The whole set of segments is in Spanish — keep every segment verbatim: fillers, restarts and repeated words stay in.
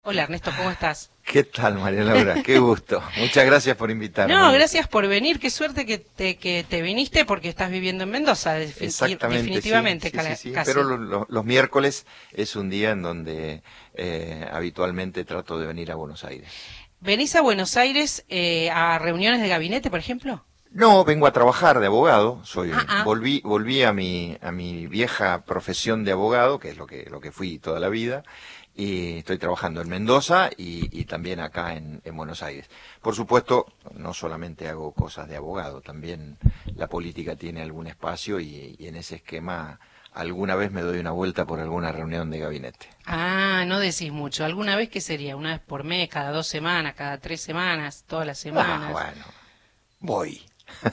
Hola Ernesto, ¿cómo estás? ¿Qué tal, María Laura? Qué gusto. Muchas gracias por invitarme. No, gracias por venir. Qué suerte que te, que te viniste porque estás viviendo en Mendoza, defini- Exactamente, sí, definitivamente, sí, sí, cala- sí. casi. Pero lo- lo- los miércoles es un día en donde eh, habitualmente trato de venir a Buenos Aires. ¿Venís a Buenos Aires eh, a reuniones de gabinete, por ejemplo? No, vengo a trabajar de abogado. Soy, Ah, ah. volví, volví a mi, a mi vieja profesión de abogado, que es lo que, lo que fui toda la vida. Y estoy trabajando en Mendoza y, y también acá en, en Buenos Aires. Por supuesto, no solamente hago cosas de abogado, también la política tiene algún espacio y, y en ese esquema alguna vez me doy una vuelta por alguna reunión de gabinete. Ah, no decís mucho. ¿Alguna vez qué sería? ¿Una vez por mes, cada dos semanas, cada tres semanas, todas las Ah, semanas? bueno, voy.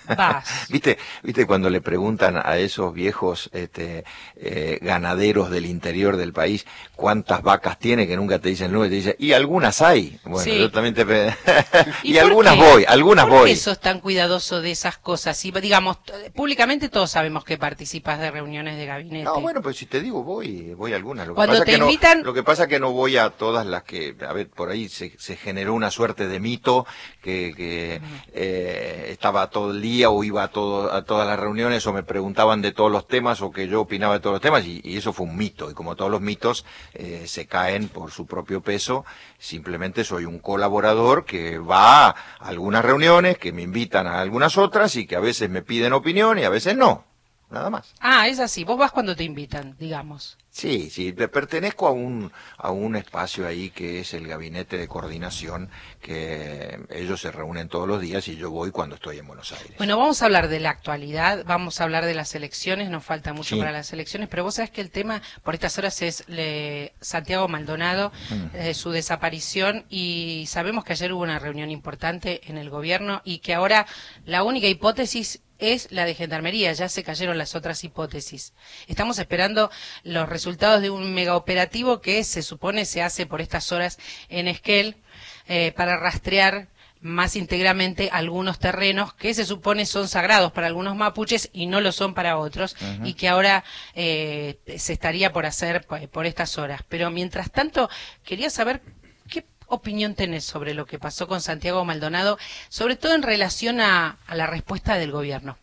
Vas. ¿Viste, viste cuando le preguntan a esos viejos este, eh, ganaderos del interior del país cuántas vacas tiene, que nunca te dicen nunca, te dicen, y algunas hay. Bueno, Sí. yo también te... pe- ¿Y y por algunas qué? voy, algunas ¿Por voy. qué sos tan cuidadoso de esas cosas? Y digamos, t- públicamente todos sabemos que participas de reuniones de No, gabinete. bueno, pues si te digo, voy, voy a algunas. Lo que Cuando pasa te que no, invitan, lo que pasa que no voy a todas las que, a ver, por ahí se, se generó una suerte de mito que, que eh, estaba todo el día o iba a todo, a todas las reuniones o me preguntaban de todos los temas o que yo opinaba de todos los temas y, y eso fue un mito. Y como todos los mitos eh, se caen por su propio peso, simplemente soy un colaborador que va a algunas reuniones, que me invitan a algunas otras y que a veces me piden opinión y a veces no. Nada más. ah, es así, vos vas cuando te invitan, digamos. Sí, sí, le pertenezco a un, a un espacio ahí que es el gabinete de coordinación, que ellos se reúnen todos los días y yo voy cuando estoy en Buenos Aires. Bueno, vamos a hablar de la actualidad, vamos a hablar de las elecciones, nos falta mucho Sí. para las elecciones, pero vos sabés que el tema por estas horas es le- Santiago Maldonado, Mm. eh, su desaparición, y sabemos que ayer hubo una reunión importante en el gobierno y que ahora la única hipótesis es la de Gendarmería, ya se cayeron las otras hipótesis. Estamos esperando los resultados de un megaoperativo que se supone se hace por estas horas en Esquel eh, para rastrear más íntegramente algunos terrenos que se supone son sagrados para algunos mapuches y no lo son para otros, Ujú. y que ahora eh, se estaría por hacer por, por estas horas. Pero mientras tanto, quería saber qué opinión tenés sobre lo que pasó con Santiago Maldonado, sobre todo en relación a, a la respuesta del gobierno.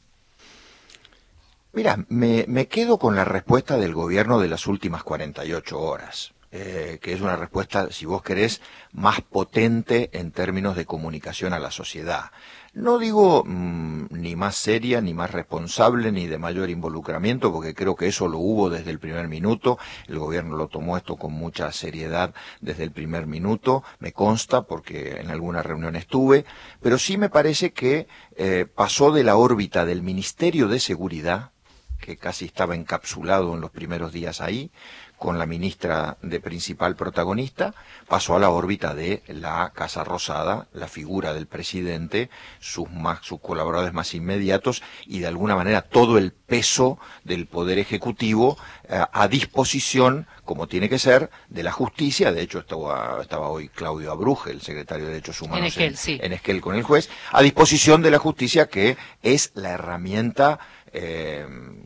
Mira, me, me quedo con la respuesta del gobierno de las últimas cuarenta y ocho horas, eh, que es una respuesta, si vos querés, más potente en términos de comunicación a la sociedad. No digo mmm, ni más seria, ni más responsable, ni de mayor involucramiento, porque creo que eso lo hubo desde el primer minuto. El gobierno lo tomó esto con mucha seriedad desde el primer minuto, me consta, porque en alguna reunión estuve, pero sí me parece que eh, pasó de la órbita del Ministerio de Seguridad, que casi estaba encapsulado en los primeros días ahí, con la ministra de principal protagonista, pasó a la órbita de la Casa Rosada, la figura del presidente, sus más, sus colaboradores más inmediatos y de alguna manera todo el peso del poder ejecutivo eh, a disposición, como tiene que ser, de la justicia. De hecho estaba, estaba hoy Claudio Abruje, el secretario de Derechos Humanos En Esquel, en, sí. en Esquel con el juez, a disposición de la justicia, que es la herramienta eh,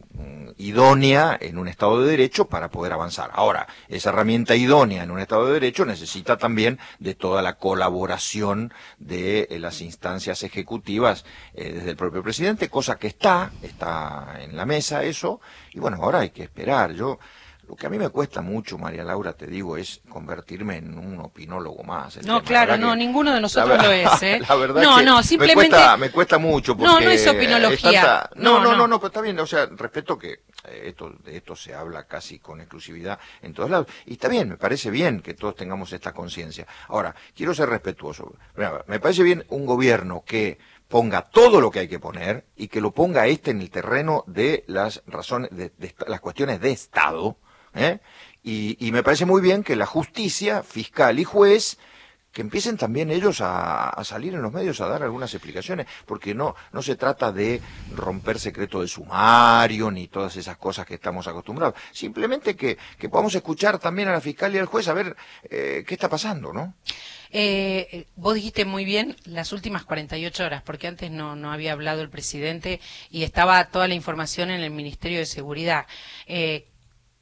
idónea en un Estado de Derecho para poder avanzar. Ahora, esa herramienta idónea en un Estado de Derecho necesita también de toda la colaboración de eh, las instancias ejecutivas eh, desde el propio presidente, cosa que está, está en la mesa eso, y bueno, ahora hay que esperar. Yo, lo que a mí me cuesta mucho, María Laura, te digo, es convertirme en un opinólogo más. El No, tema. claro, La verdad no, que- ninguno de nosotros la, lo es, ¿eh? La verdad no, que no, me simplemente... cuesta, me cuesta mucho porque No, no es opinología. tanta- No, no, no, no. no, no, pero está bien, o sea, respeto que eh, esto, de esto se habla casi con exclusividad en todos lados, y está bien, me parece bien que todos tengamos esta conciencia. Ahora, quiero ser respetuoso. Mira, me parece bien un gobierno que ponga todo lo que hay que poner y que lo ponga este en el terreno de las razones, de, de las cuestiones de Estado, ¿eh? Y, y me parece muy bien que la justicia, fiscal y juez, que empiecen también ellos a, a salir en los medios a dar algunas explicaciones, porque no, no se trata de romper secreto de sumario ni todas esas cosas que estamos acostumbrados, simplemente que, que podamos escuchar también a la fiscal y al juez a ver eh, qué está pasando, ¿no? Eh, vos dijiste muy bien las últimas cuarenta y ocho horas, porque antes no, no había hablado el presidente y estaba toda la información en el Ministerio de Seguridad. Eh,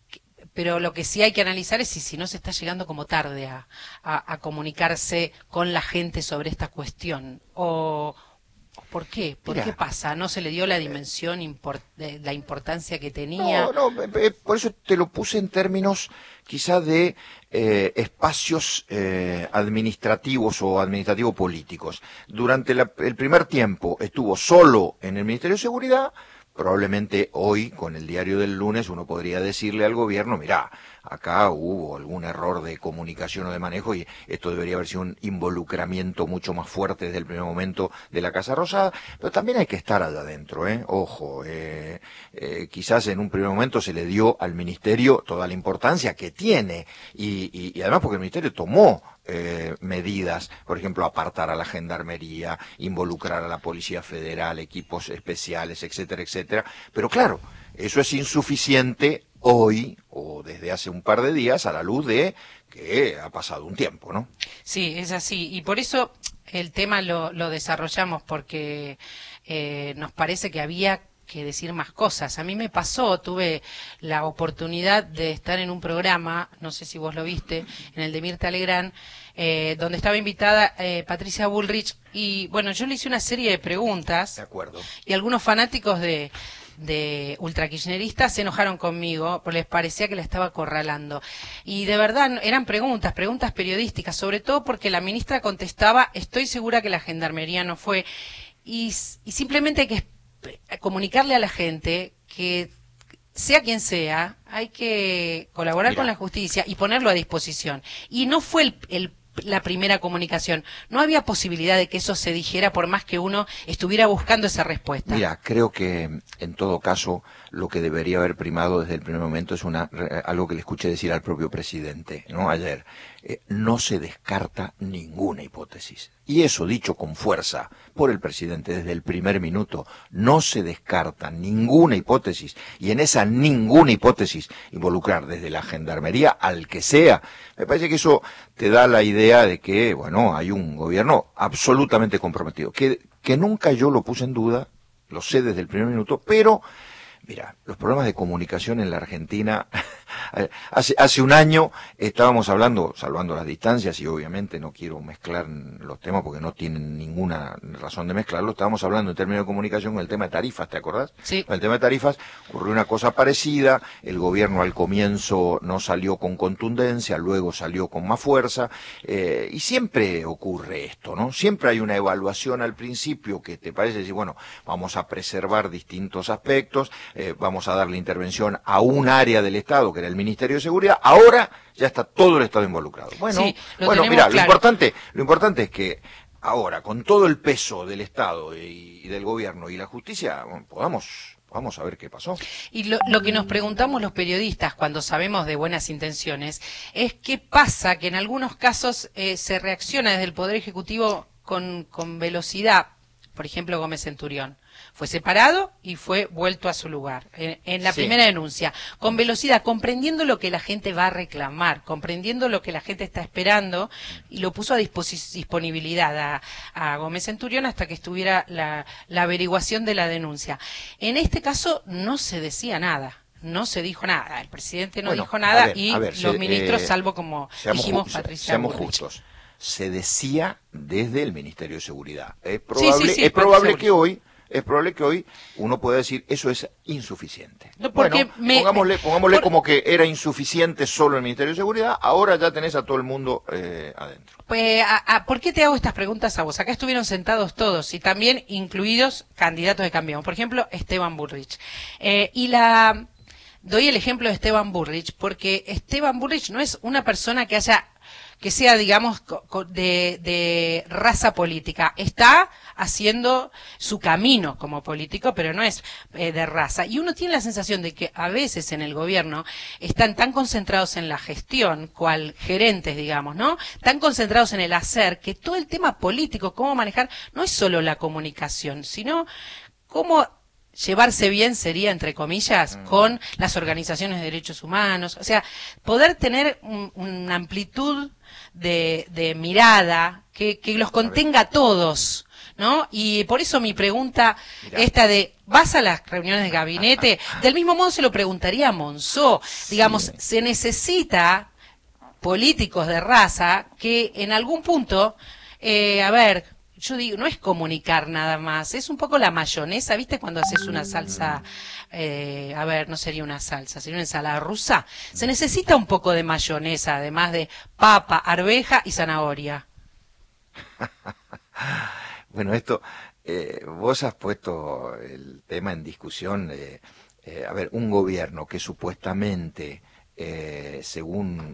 pero lo que sí hay que analizar es si, si no se está llegando como tarde a, a, a comunicarse con la gente sobre esta cuestión, o... ¿Por qué? ¿Por Mirá, qué pasa? ¿No se le dio la dimensión, import de la importancia que tenía? No, no, eh, por eso te lo puse en términos quizá de eh, espacios eh, administrativos o administrativo-políticos. Durante la, el primer tiempo estuvo solo en el Ministerio de Seguridad. Probablemente hoy, con el diario del lunes, uno podría decirle al gobierno, mirá, acá hubo algún error de comunicación o de manejo y esto debería haber sido un involucramiento mucho más fuerte desde el primer momento de la Casa Rosada, pero también hay que estar allá adentro, ¿eh? Ojo, eh, eh, quizás en un primer momento se le dio al Ministerio toda la importancia que tiene y, y, y además porque el Ministerio tomó Eh, medidas, por ejemplo, apartar a la gendarmería, involucrar a la Policía Federal, equipos especiales, etcétera, etcétera. Pero claro, eso es insuficiente hoy o desde hace un par de días a la luz de que ha pasado un tiempo, ¿no? Sí, es así. Y por eso el tema lo, lo desarrollamos, porque eh, nos parece que había que decir más cosas. A mí me pasó, tuve la oportunidad de estar en un programa, no sé si vos lo viste, en el de Mirta Legrand, eh, donde estaba invitada eh, Patricia Bullrich, y bueno, yo le hice una serie de preguntas. De acuerdo. Y algunos fanáticos de, de ultrakirchneristas se enojaron conmigo, porque les parecía que la estaba acorralando. Y de verdad eran preguntas, preguntas periodísticas, sobre todo porque la ministra contestaba, estoy segura que la gendarmería no fue, y, y simplemente hay que comunicarle a la gente que sea quien sea, hay que colaborar Mira. con la justicia y ponerlo a disposición. Y no fue el, el, la primera comunicación, no había posibilidad de que eso se dijera por más que uno estuviera buscando esa respuesta. Mira, creo que en todo caso lo que debería haber primado desde el primer momento es una algo que le escuché decir al propio presidente, ¿no? Ayer, eh, no se descarta ninguna hipótesis. Y eso dicho con fuerza por el presidente desde el primer minuto, no se descarta ninguna hipótesis, y en esa ninguna hipótesis involucrar desde la gendarmería al que sea. Me parece que eso te da la idea de que, bueno, hay un gobierno absolutamente comprometido, que, que nunca yo lo puse en duda, lo sé desde el primer minuto, pero mira, los problemas de comunicación en la Argentina, hace, hace un año estábamos hablando, salvando las distancias, y obviamente no quiero mezclar los temas porque no tienen ninguna razón de mezclarlo, estábamos hablando en términos de comunicación con el tema de tarifas, ¿te acordás? Sí. Con el tema de tarifas ocurrió una cosa parecida, el gobierno al comienzo no salió con contundencia, luego salió con más fuerza, eh, y siempre ocurre esto, ¿no? Siempre hay una evaluación al principio que te parece decir, bueno, vamos a preservar distintos aspectos, Eh, vamos a darle intervención a un área del Estado, que era el Ministerio de Seguridad, ahora ya está todo el Estado involucrado. Bueno, sí, bueno, mira, claro. lo importante, lo importante es que ahora, con todo el peso del Estado y, y del gobierno y la justicia, bueno, podamos, podamos saber qué pasó. Y lo, lo que nos preguntamos los periodistas cuando sabemos de buenas intenciones es qué pasa que en algunos casos eh, se reacciona desde el Poder Ejecutivo con, con velocidad. Por ejemplo, Gómez Centurión fue separado y fue vuelto a su lugar en, en la Sí. primera denuncia, con velocidad, comprendiendo lo que la gente va a reclamar, comprendiendo lo que la gente está esperando, y lo puso a disposi- disponibilidad a, a Gómez Centurión hasta que estuviera la, la averiguación de la denuncia. En este caso no se decía nada. No se dijo nada, el presidente no Bueno, dijo nada a ver, y a ver, los se- ministros, eh, salvo como seamos dijimos ju- Patricia seamos Bullrich. justos. Se decía desde el Ministerio de Seguridad. Es Sí, probable, sí, sí, es Patricia probable Bullrich. que hoy, es probable que hoy uno pueda decir eso es insuficiente. No, porque bueno, me- pongámosle, pongámosle por- como que era insuficiente solo el Ministerio de Seguridad, ahora ya tenés a todo el mundo eh, adentro. Pues, a, a, ¿por qué te hago estas preguntas a vos? Acá estuvieron sentados todos y también incluidos candidatos de Cambiemos. Por ejemplo, Esteban Bullrich. Eh, y la doy el ejemplo de Esteban Bullrich porque Esteban Bullrich no es una persona que haya que sea, digamos, co- co- de, de raza política. Está haciendo su camino como político, pero no es eh, de raza. Y uno tiene la sensación de que a veces en el gobierno están tan concentrados en la gestión, cual gerentes, digamos, ¿no? Tan concentrados en el hacer, que todo el tema político, cómo manejar, no es solo la comunicación, sino cómo llevarse bien sería, entre comillas, mm. con las organizaciones de derechos humanos. O sea, poder tener un, una amplitud de, de mirada que, que los contenga a todos. ¿no? Y por eso mi pregunta, Mirá. esta de, ¿vas a las reuniones de gabinete? Del mismo modo se lo preguntaría a Monzó. Digamos, Sí. se necesita políticos de raza que en algún punto, eh, a ver, yo digo, no es comunicar nada más, es un poco la mayonesa, ¿viste? Cuando haces una salsa, eh, a ver, no sería una salsa, sería una ensalada rusa. Se necesita un poco de mayonesa, además de papa, arveja y zanahoria. Bueno, esto, eh, vos has puesto el tema en discusión. Eh, eh, a ver, un gobierno que supuestamente, eh, según,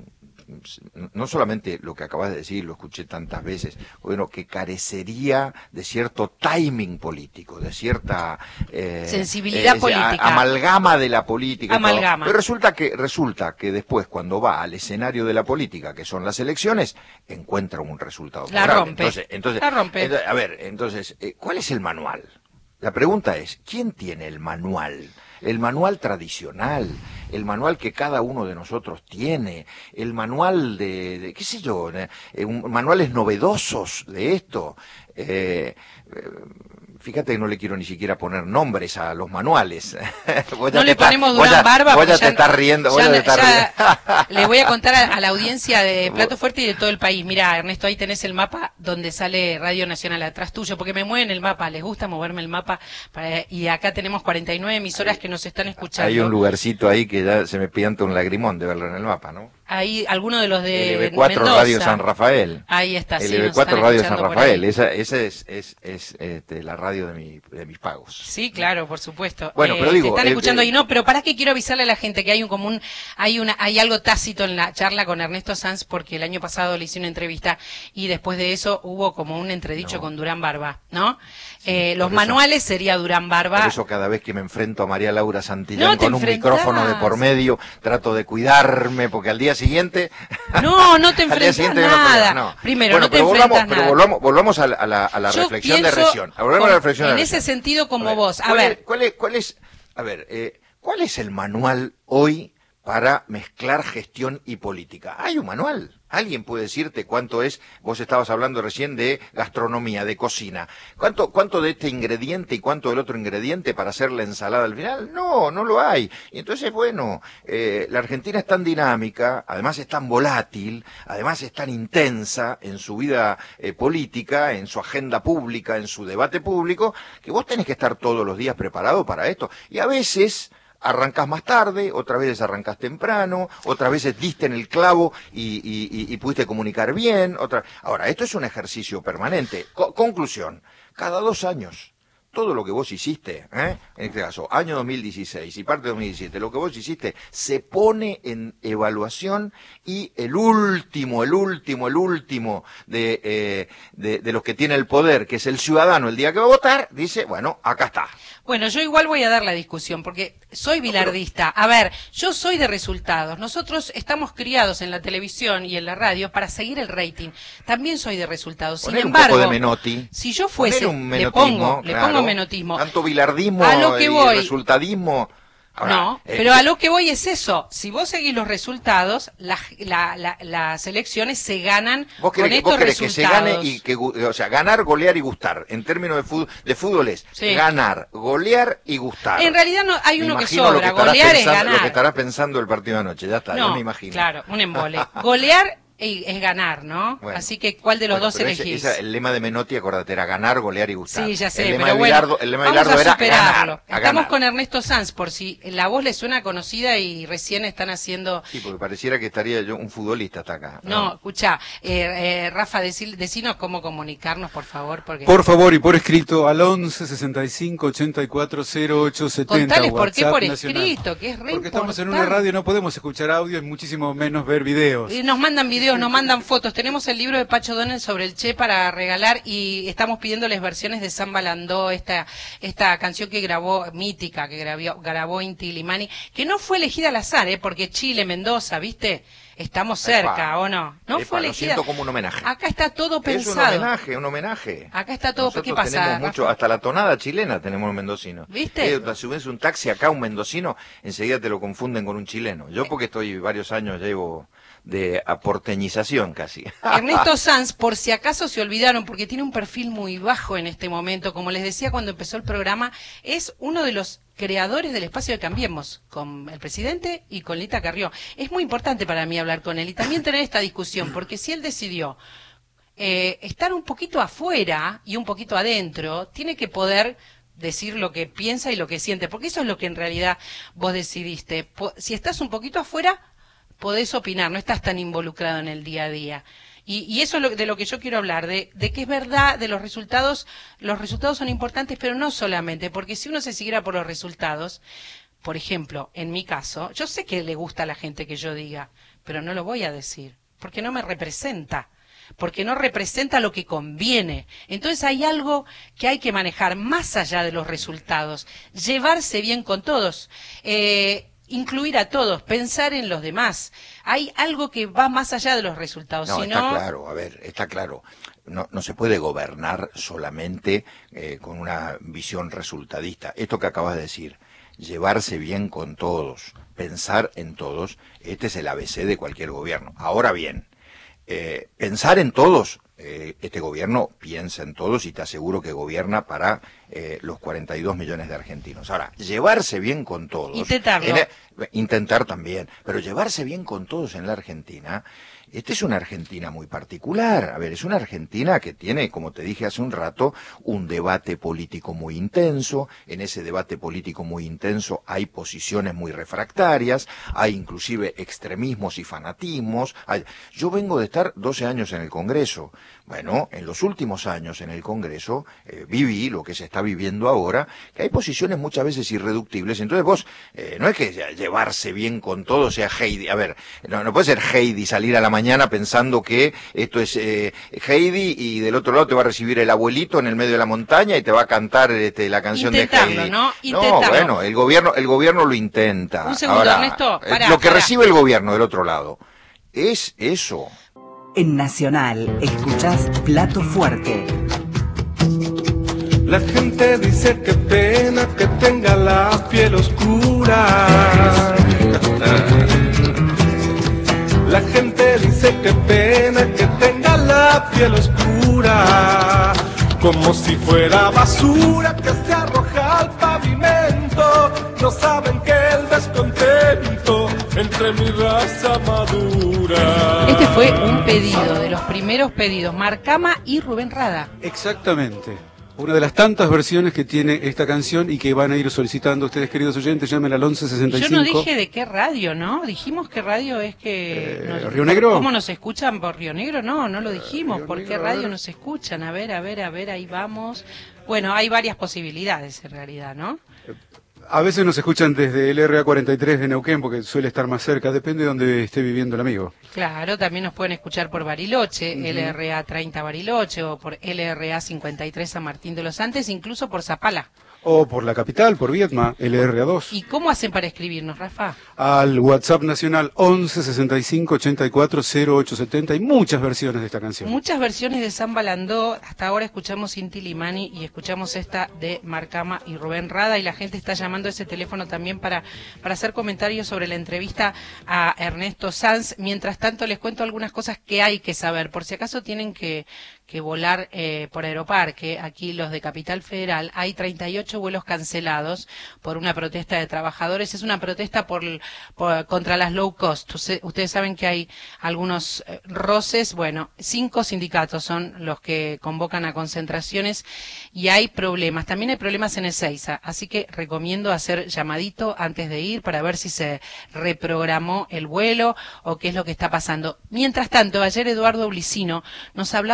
no solamente lo que acabas de decir, lo escuché tantas veces, bueno, que carecería de cierto timing político, de cierta eh, sensibilidad eh, política, a, amalgama de la política, amalgama. Pero resulta que resulta que después, cuando va al escenario de la política, que son las elecciones, encuentra un resultado la favorable. rompe, Entonces, entonces, la rompe. entonces, a ver, entonces, eh, ¿cuál es el manual? La pregunta es, ¿quién tiene el manual? El manual tradicional, el manual que cada uno de nosotros tiene, el manual de, de qué sé yo, eh, un, manuales novedosos de esto. Eh, eh, fíjate que no le quiero ni siquiera poner nombres a los manuales. No le ponemos Durán Barba. Vos ya te estás riendo. Vos ya te estás riendo. Le voy a contar a, a la audiencia de Plato Fuerte y de todo el país. Mira, Ernesto, ahí tenés el mapa donde sale Radio Nacional atrás tuyo, porque me mueven el mapa, les gusta moverme el mapa, para, y acá tenemos cuarenta y nueve emisoras que nos están escuchando. Hay un lugarcito ahí que ya se me pianta un lagrimón de verlo en el mapa, ¿no? Hay alguno de los de L B cuatro Mendoza. Radio San Rafael. Ahí está, sí, L B cuatro nos están Radio San escuchando por Rafael. ahí. Esa, esa es, es, es este, la radio de, mi, de mis pagos. Sí, claro, por supuesto. Bueno, eh, pero digo, te están eh, escuchando eh, ahí, no, pero para qué quiero avisarle a la gente que hay un común, hay una, hay algo tácito en la charla con Ernesto Sanz, porque el año pasado le hice una entrevista y después de eso hubo como un entredicho No. con Durán Barba, ¿no? Sí, eh, los por eso- manuales sería Durán Barba. Por eso cada vez que me enfrento a María Laura Santillán No te con un enfrentás. micrófono de por medio, trato de cuidarme, porque al día siguiente... No, no te al día enfrentás siguiente no nada. pelea, no. Primero, Bueno, no te pero enfrentas volvamos, nada. Pero volvamos, volvamos a la, a la, a la Yo reflexión de pienso Recién. Volvemos a con- la reflexión de en Recién. ese sentido como A ver, vos. A ¿cuál ver. Es, ¿cuál, es, ¿Cuál es, a ver, eh, cuál es el manual hoy para mezclar gestión y política? ¿Hay un manual? ¿Alguien puede decirte cuánto es? Vos estabas hablando recién de gastronomía, de cocina. ¿Cuánto, cuánto de este ingrediente y cuánto del otro ingrediente para hacer la ensalada al final? No, no lo hay. Y entonces, bueno, eh, la Argentina es tan dinámica, además es tan volátil, además es tan intensa en su vida eh, política, en su agenda pública, en su debate público, que vos tenés que estar todos los días preparado para esto. Y a veces... arrancás más tarde, otras veces arrancás temprano, otras veces diste en el clavo y, y, y, y pudiste comunicar bien. Otra... Ahora, esto es un ejercicio permanente. Co- conclusión, cada dos años, todo lo que vos hiciste, ¿eh? En este caso, año dos mil dieciséis y parte de dos mil diecisiete, lo que vos hiciste se pone en evaluación y el último, el último, el último de, eh, de, de los que tiene el poder, que es el ciudadano, el día que va a votar, dice, bueno, acá está. Bueno, yo igual voy a dar la discusión porque soy bilardista. A ver, yo soy de resultados. Nosotros estamos criados en la televisión y en la radio para seguir el rating. También soy de resultados. Sin Poner embargo, un poco de Menotti. si yo fuese, Poner un le menotismo, pongo, le claro. pongo menotismo. Tanto bilardismo A lo que y voy- resultadismo. Ahora, No, eh, pero a lo que voy es eso. Si vos seguís los resultados, la- la- la- las elecciones se ganan Vos con querés, que- estos vos querés que se resultados. gane y que, gu- o sea, ganar, golear y gustar. En términos de fútbol, de fútbol es Sí. ganar, golear y gustar. En realidad no hay Me uno que imagino lo sobra. estarás Golear es pensando- ganar. Lo que estarás pensando el partido de anoche, ya está, No, ya me imagino. claro, un embole. Golear es, es ganar, ¿no? Bueno. Así que, ¿cuál de los Bueno, dos pero ese- elegís? esa- el lema de Menotti, acordate, era ganar, golear y gustar. Sí, ya sé, el lema pero de bueno, Bilardo, el lema de vamos Bilardo a era superarlo. ganar, a Estamos ganar. con Ernesto Sanz, por si la voz le suena conocida y recién están haciendo... Sí, porque pareciera que estaría yo, un futbolista hasta acá. No, escucha, eh, eh, Rafa, decí- decinos cómo comunicarnos, por favor, porque... Por favor y por escrito al once sesenta y cinco ochenta y cuatro cero ocho setenta. Contales por qué WhatsApp por nacional. escrito, que es re Porque estamos en una importante. radio, no podemos escuchar audio y muchísimo menos ver videos. Y nos mandan videos, nos mandan fotos. Tenemos el libro de Pacho Donel sobre el Che para regalar y estamos pidiéndoles versiones de Samba Landó, esta esta canción que grabó, mítica, que grabó, grabó Inti Limani, que no fue elegida al azar, ¿eh? Porque Chile, Mendoza, ¿viste? estamos cerca, Epa. ¿o no? No Epa, fue lo elegida. siento como un homenaje. Acá está todo Es pensado. un homenaje, un homenaje. Acá está todo. Nosotros ¿Qué pasa, tenemos mucho, Rafa? hasta la tonada chilena tenemos un mendocino. ¿Viste? Eh, subes un taxi acá, un mendocino, enseguida te lo confunden con un chileno. Yo porque estoy varios años, llevo de aporteñización casi. Ernesto Sanz, por si acaso se olvidaron, porque tiene un perfil muy bajo en este momento, como les decía cuando empezó el programa, es uno de los creadores del espacio de Cambiemos, con el presidente y con Lita Carrió. Es muy importante para mí hablar con él y también tener esta discusión, porque si él decidió eh, estar un poquito afuera y un poquito adentro, tiene que poder decir lo que piensa y lo que siente, porque eso es lo que en realidad vos decidiste. Po- si estás un poquito afuera, podés opinar, no estás tan involucrado en el día a día. Y, y eso es lo, de lo que yo quiero hablar, de, de que es verdad, de los resultados, los resultados son importantes, pero no solamente, porque si uno se siguiera por los resultados, por ejemplo, en mi caso, yo sé que le gusta a la gente que yo diga, pero no lo voy a decir, porque no me representa, porque no representa lo que conviene. Entonces hay algo que hay que manejar más allá de los resultados, llevarse bien con todos, eh, incluir a todos, pensar en los demás. Hay algo que va más allá de los resultados. No, si está no, claro, a ver, está claro. No, no se puede gobernar solamente eh, con una visión resultadista. Esto que acabas de decir, llevarse bien con todos, pensar en todos, este es el A B C de cualquier gobierno. Ahora bien, eh, pensar en todos, eh, este gobierno piensa en todos y te aseguro que gobierna para eh, los cuarenta y dos millones de argentinos. Ahora, llevarse bien con todos... Intentarlo. en el- intentar también, pero llevarse bien con todos en la Argentina, esta es una Argentina muy particular. A ver, es una Argentina que tiene, como te dije hace un rato, un debate político muy intenso. En ese debate político muy intenso hay posiciones muy refractarias, hay inclusive extremismos y fanatismos. Hay... Yo vengo de estar doce años en el Congreso. Bueno, en los últimos años en el Congreso eh, viví lo que se está viviendo ahora, que hay posiciones muchas veces irreductibles. Entonces vos, eh, no es que llevarse bien con todo sea Heidi. A ver, no, no puede ser Heidi salir a la mañana pensando que esto es eh, Heidi y del otro lado te va a recibir el abuelito en el medio de la montaña y te va a cantar este, la canción Intentarlo, de Heidi. ¿no? No, Intentarlo. bueno, el gobierno, el gobierno lo intenta. Un segundo, Ahora, Ernesto, eh, pará, lo que pará. recibe el gobierno del otro lado es eso. En Nacional, escuchás Plato Fuerte. La gente dice que pena que tenga la piel oscura. La gente dice que pena que tenga la piel oscura. Como si fuera basura que se arroja al pavimento. No saben que el descontento entre mi raza madura. este fue un pedido, de los primeros pedidos, Marcama y Rubén Rada. Exactamente. Una de las tantas versiones que tiene esta canción y que van a ir solicitando ustedes, queridos oyentes, llamen al once sesenta y Yo cinco. no dije de qué radio, ¿no? Dijimos qué radio es que... Eh, nos- ¿Río Negro? ¿Cómo nos escuchan por Río Negro? No, no lo dijimos. Río ¿Por Negro, qué a radio ver. nos escuchan? A ver, a ver, a ver, ahí vamos. Bueno, hay varias posibilidades en realidad, ¿no? A veces nos escuchan desde el R A cuarenta y tres de Neuquén porque suele estar más cerca, depende de donde esté viviendo el amigo. Claro, también nos pueden escuchar por Bariloche, L R A treinta Bariloche, o por L R A cincuenta y tres San Martín de los Andes, incluso por Zapala. O por la capital, por Viedma, L R A dos. ¿Y cómo hacen para escribirnos, Rafa? Al WhatsApp nacional once sesenta y cinco ochenta y cuatro cero ocho setenta. Hay muchas versiones de esta canción. Muchas versiones de Samba Landó. Hasta ahora escuchamos Inti Limani y escuchamos esta de Marcama y Rubén Rada, y la gente está llamando a ese teléfono también para, para hacer comentarios sobre la entrevista a Ernesto Sanz. Mientras tanto les cuento algunas cosas que hay que saber, por si acaso tienen que, que volar eh, por Aeroparque. Aquí los de Capital Federal, hay treinta y ocho vuelos cancelados por una protesta de trabajadores. Es una protesta por, por contra las low cost. Usted- ustedes saben que hay algunos eh, roces. Bueno, cinco sindicatos son los que convocan a concentraciones y hay problemas. También hay problemas en Ezeiza, así que recomiendo hacer llamadito antes de ir para ver si se reprogramó el vuelo o qué es lo que está pasando. Mientras tanto, ayer Eduardo Blicino nos hablaba de la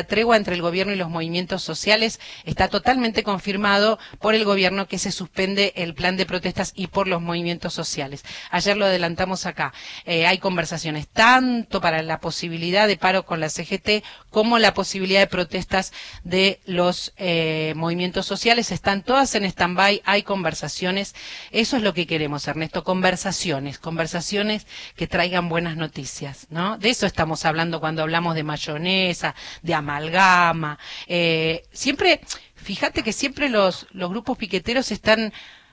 tregua entre el gobierno y los movimientos sociales está totalmente confirmado por el gobierno, que se suspende el plan de protestas, y por los movimientos sociales. Ayer lo adelantamos acá. Eh, hay conversaciones tanto para la posibilidad de paro con la C G T como la posibilidad de protestas de los eh, movimientos sociales. Están todas en stand-by, hay conversaciones. Eso es lo que queremos, Ernesto, conversaciones, conversaciones que traigan buenas noticias, ¿no? De eso estamos hablando cuando hablamos de mayonesa, de amalgama. Eh, siempre, fíjate que siempre los, los grupos piqueteros están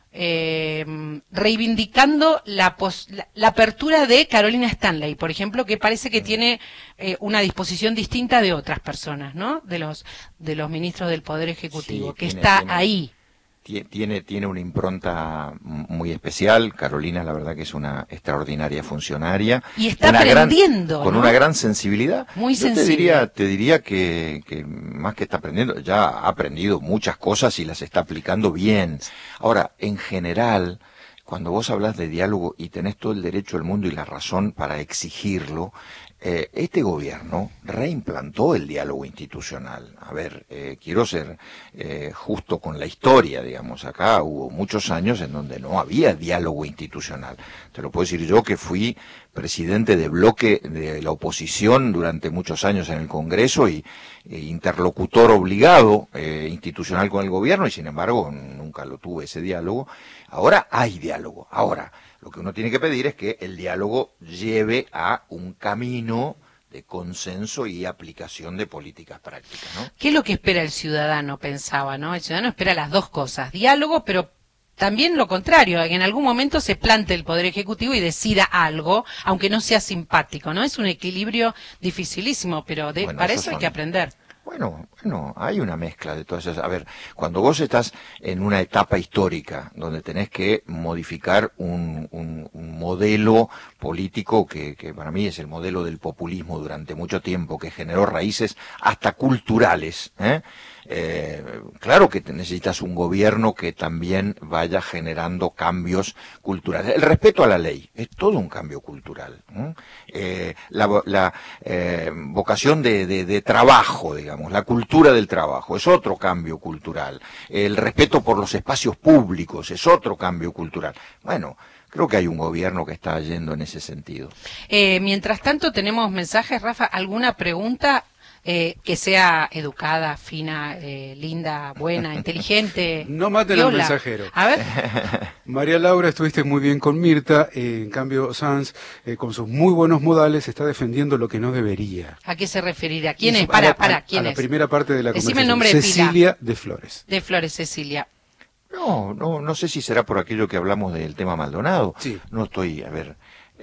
Eh, reivindicando la, pos, la, la apertura de Carolina Stanley, por ejemplo, que parece que tiene eh, una disposición distinta de otras personas, ¿no? De los de los ministros del Poder Ejecutivo, sí, que tiene, está tiene, ahí. Tiene, tiene una impronta muy especial. Carolina, la verdad que es una extraordinaria funcionaria. Y está aprendiendo, gran, con ¿no? una gran sensibilidad. Muy Yo sensible. te diría, te diría que, que más que está aprendiendo, ya ha aprendido muchas cosas y las está aplicando bien. Ahora, en general, cuando vos hablas de diálogo y tenés todo el derecho del mundo y la razón para exigirlo, Eh, este gobierno reimplantó el diálogo institucional. A ver, eh, quiero ser eh, justo con la historia, digamos. Acá hubo muchos años en donde no había diálogo institucional. Te lo puedo decir yo, que fui presidente de bloque de la oposición durante muchos años en el Congreso y eh, interlocutor obligado eh, institucional con el gobierno, y sin embargo nunca lo tuve ese diálogo. Ahora hay diálogo. Ahora, lo que uno tiene que pedir es que el diálogo lleve a un camino de consenso y aplicación de políticas prácticas, ¿no? ¿Qué es lo que espera el ciudadano? Pensaba, ¿no? El ciudadano espera las dos cosas, diálogo, pero también lo contrario, que en algún momento se plante el Poder Ejecutivo y decida algo, aunque no sea simpático, ¿no? Es un equilibrio dificilísimo, pero de, bueno, para eso eso hay son... que aprender. Bueno, bueno, hay una mezcla de todas esas. A ver, cuando vos estás en una etapa histórica donde tenés que modificar un, un, un modelo político que, que para mí es el modelo del populismo durante mucho tiempo, que generó raíces hasta culturales, ¿eh? Eh, claro que te necesitas un gobierno que también vaya generando cambios culturales. El respeto a la ley es todo un cambio cultural, ¿eh? Eh, la la eh, vocación de, de, de trabajo, digamos, la cultura del trabajo es otro cambio cultural. El respeto por los espacios públicos es otro cambio cultural. Bueno, creo que hay un gobierno que está yendo en ese sentido. Eh, mientras tanto, tenemos mensajes, Rafa. ¿Alguna pregunta? Eh, que sea educada, fina, eh, linda, buena, inteligente. No maten al mensajero. A ver. María Laura, estuviste muy bien con Mirta, eh, en cambio Sanz, eh, con sus muy buenos modales, está defendiendo lo que no debería. ¿A qué se referirá? ¿Quién Eso, es? Para, a la, para, a, ¿quién a es? la primera parte de la Decime conversación. el nombre de Cecilia pila. de Flores. De Flores, Cecilia. No, no, no sé si será por aquello que hablamos del tema Maldonado. Sí. No estoy, a ver,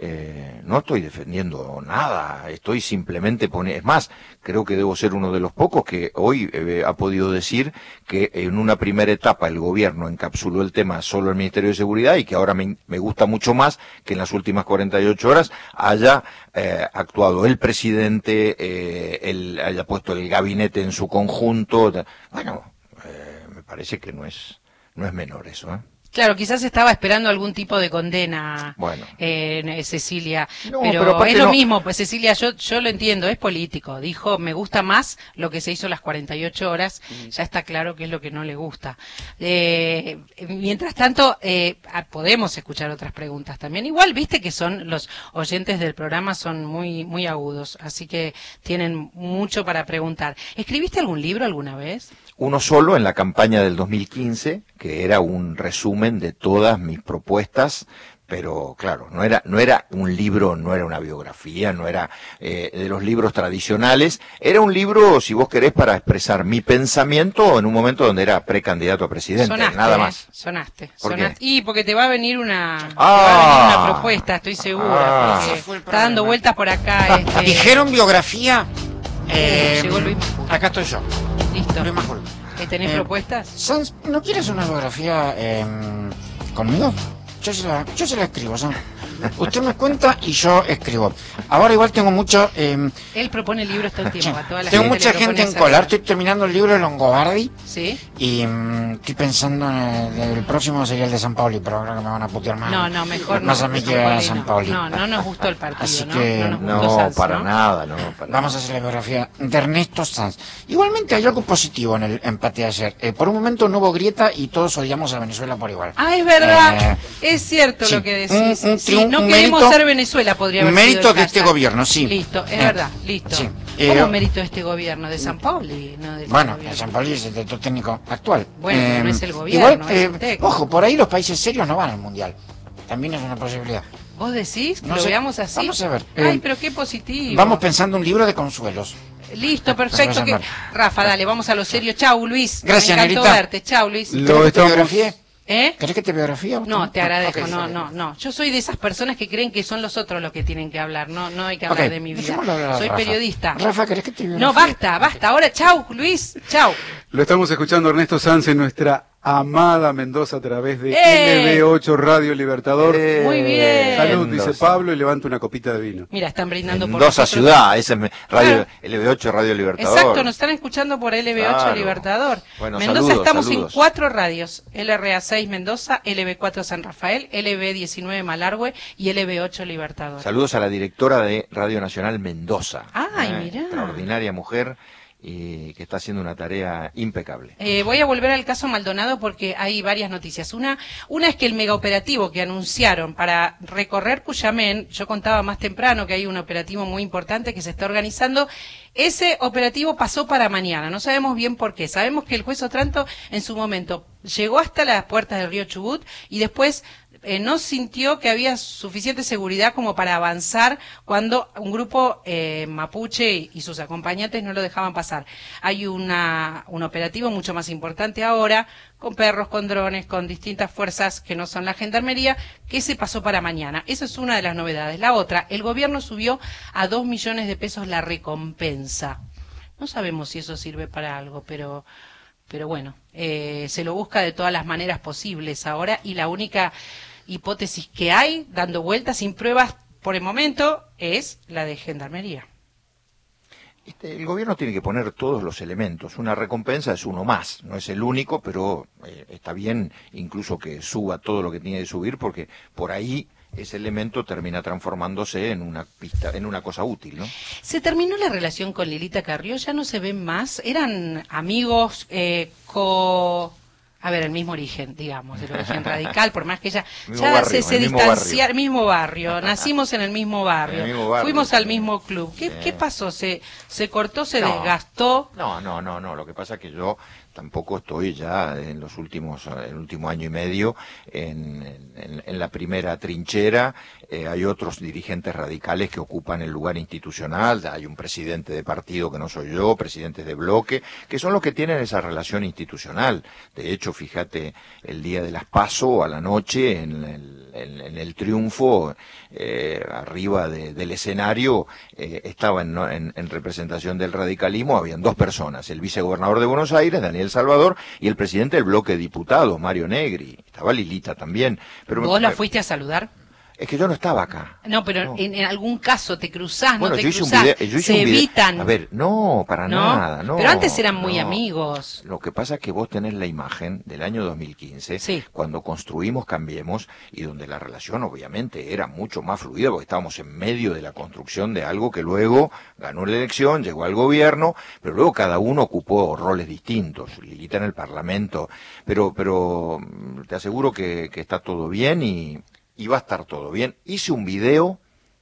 eh, no estoy defendiendo nada, estoy simplemente poniendo, es más, creo que debo ser uno de los pocos que hoy eh, ha podido decir que en una primera etapa el gobierno encapsuló el tema solo el Ministerio de Seguridad y que ahora me, me gusta mucho más que en las últimas cuarenta y ocho horas haya eh, actuado el presidente, eh, el, haya puesto el gabinete en su conjunto. Bueno, eh, me parece que no es no es menor eso, ¿eh? Claro, quizás estaba esperando algún tipo de condena, bueno. eh, Cecilia, no, pero, pero es lo no... mismo, pues Cecilia, yo yo lo entiendo, es político, dijo, me gusta más lo que se hizo las cuarenta y ocho horas, mm. ya está claro que es lo que no le gusta. Eh, mientras tanto, eh, podemos escuchar otras preguntas también, igual viste que son, los oyentes del programa son muy muy agudos, así que tienen mucho para preguntar. ¿Escribiste algún libro alguna vez? Uno solo en la campaña del dos mil quince, que era un resumen de todas mis propuestas, pero claro, no era no era un libro, no era una biografía, no era eh, de los libros tradicionales, era un libro, si vos querés, para expresar mi pensamiento en un momento donde era precandidato a presidente, sonaste, nada eh, más. Sonaste, ¿Por sonaste. qué? Y porque te va a venir una, Ah, te va a venir una propuesta, estoy segura, ah, porque está dando vueltas por acá. Este, ¿Dijeron biografía? Eh, llegó Luis Majul. acá estoy yo. Listo. Luis Majul. ¿Tenés Eh, propuestas? Sanz, ¿no quieres una biografía eh, conmigo? Yo se la, yo se la escribo, Sanz. Usted me cuenta y yo escribo. Ahora igual tengo mucho... Eh, Él propone libros todo el tiempo a toda la tengo gente. mucha le gente propone en hacer- colar. Estoy terminando el libro de Longobardi. ¿Sí? Y mm, estoy pensando en el, el próximo sería el de San Paoli, pero creo que me van a putear más. No, no, mejor no. Más a mí que a San no. Paoli. No, no nos gustó el partido, Así ¿no? que no, nos gustó No, Sanz, para ¿no? nada, no. Para Vamos a hacer la biografía de Ernesto Sanz. Igualmente hay algo positivo en el empate de ayer. Eh, por un momento no hubo grieta y todos odiamos a Venezuela por igual. Ah, es verdad. Eh, es cierto sí, lo que decís. un- un Sí, triun- no un queremos mérito- ser Venezuela, podría haber mérito sido el de este hashtag. gobierno, sí. Listo, es Eh, verdad, listo. sí. ¿Cómo Eh, mérito de este gobierno? De San Paoli, no del Bueno, gobierno. el San Paoli es el director técnico actual. Bueno, pero no es el gobierno, Igual, es eh, el técnico. ojo, por ahí los países serios no van al mundial. También es una posibilidad. ¿Vos decís que No lo sé, veamos así? vamos a ver. Ay, Eh, pero qué positivo. Vamos pensando un libro de consuelos. Listo, perfecto. Vamos a Que... llamar. Rafa, dale, vamos a lo serio. Chau, Luis. Gracias, Me encantó Nerita. verte. Chau, Luis. Lo ¿Querés que te estamos- biografíe? ¿Eh? ¿Querés que te biografíe? No, te agradezco. Ok. No, no, no. Yo soy de esas personas que creen que son los otros los que tienen que hablar. No, no hay que hablar Ok, de mi vida. dejémoslo hablar a Soy Rafa. periodista. Rafa, ¿querés que te biografíe? No, basta, basta. Ahora, chau, Luis. Chau. Lo estamos escuchando Ernesto Sanz en nuestra amada Mendoza a través de ¡Eh! L B ocho Radio Libertador. Eh, Muy bien. Salud, Mendoza. dice Pablo y levanta una copita de vino. Mira, están brindando por Mendoza nosotros. Ciudad, ese es me- radio, Claro. L B ocho Radio Libertador. Exacto, nos están escuchando por L B ocho Claro. Libertador. Bueno, Mendoza saludos, estamos saludos. en cuatro radios. L R A seis Mendoza, L B cuatro San Rafael, L B diecinueve Malargüe y L B ocho Libertador. Saludos a la directora de Radio Nacional Mendoza. Ay, mirá. Extraordinaria mujer y que está haciendo una tarea impecable. Eh, voy a volver al caso Maldonado porque hay varias noticias. Una, una es que el megaoperativo que anunciaron para recorrer Cuyamén, yo contaba más temprano que hay un operativo muy importante que se está organizando. Ese operativo pasó para mañana, no sabemos bien por qué. Sabemos que el juez Otranto en su momento llegó hasta las puertas del río Chubut y después eh, no sintió que había suficiente seguridad como para avanzar cuando un grupo eh, mapuche y, y sus acompañantes no lo dejaban pasar. Hay una, un operativo mucho más importante ahora, con perros, con drones, con distintas fuerzas que no son la gendarmería, que se pasó para mañana. Esa es una de las novedades. La otra, el gobierno subió a dos millones de pesos la recompensa. No sabemos si eso sirve para algo, pero... Pero bueno, eh, se lo busca de todas las maneras posibles ahora y la única hipótesis que hay, dando vueltas sin pruebas por el momento, es la de gendarmería. Este, el gobierno tiene que poner todos los elementos. Una recompensa es uno más, no es el único, pero eh, está bien incluso que suba todo lo que tiene que subir porque por ahí ese elemento termina transformándose en una pista, en una cosa útil, ¿no? ¿Se terminó la relación con Lilita Carrió? ¿Ya no se ven más? ¿Eran amigos, eh, co... A ver, el mismo origen, digamos, el origen radical, por más que ella Mismo ya barrio, se, se el mismo distanciaron, mismo barrio, nacimos en el mismo barrio, En el mismo barrio, fuimos al sí. mismo club. ¿Qué, Sí. ¿Qué pasó? ¿Se, se cortó, se No. desgastó? No, no, no, no. Lo que pasa es que yo tampoco estoy ya en los últimos, el último año y medio en, en, en la primera trinchera. Eh, hay otros dirigentes radicales que ocupan el lugar institucional. Hay un presidente de partido que no soy yo, presidentes de bloque, que son los que tienen esa relación institucional. De hecho, fíjate, el día de las PASO a la noche en el, en, en el triunfo, eh, arriba de, del escenario, eh, estaba en, en, en representación del radicalismo, habían dos personas, el vicegobernador de Buenos Aires, Daniel Salvador, y el presidente del bloque de diputados, Mario Negri. Estaba Lilita también. Pero ¿Vos me- la fuiste a saludar? Es que yo no estaba acá. No, pero No. En, en algún caso te cruzás, Bueno, no te yo hice un cruzás, video, yo hice se un video- evitan. A ver, no, para ¿no? nada, no. Pero antes eran muy no. amigos. Lo que pasa es que vos tenés la imagen del año dos mil quince, Sí. cuando construimos Cambiemos, y donde la relación obviamente era mucho más fluida, porque estábamos en medio de la construcción de algo que luego ganó la elección, llegó al gobierno, pero luego cada uno ocupó roles distintos. Lilita en el Parlamento, pero, pero mm, te aseguro que, que está todo bien y, y va a estar todo bien. Hice un video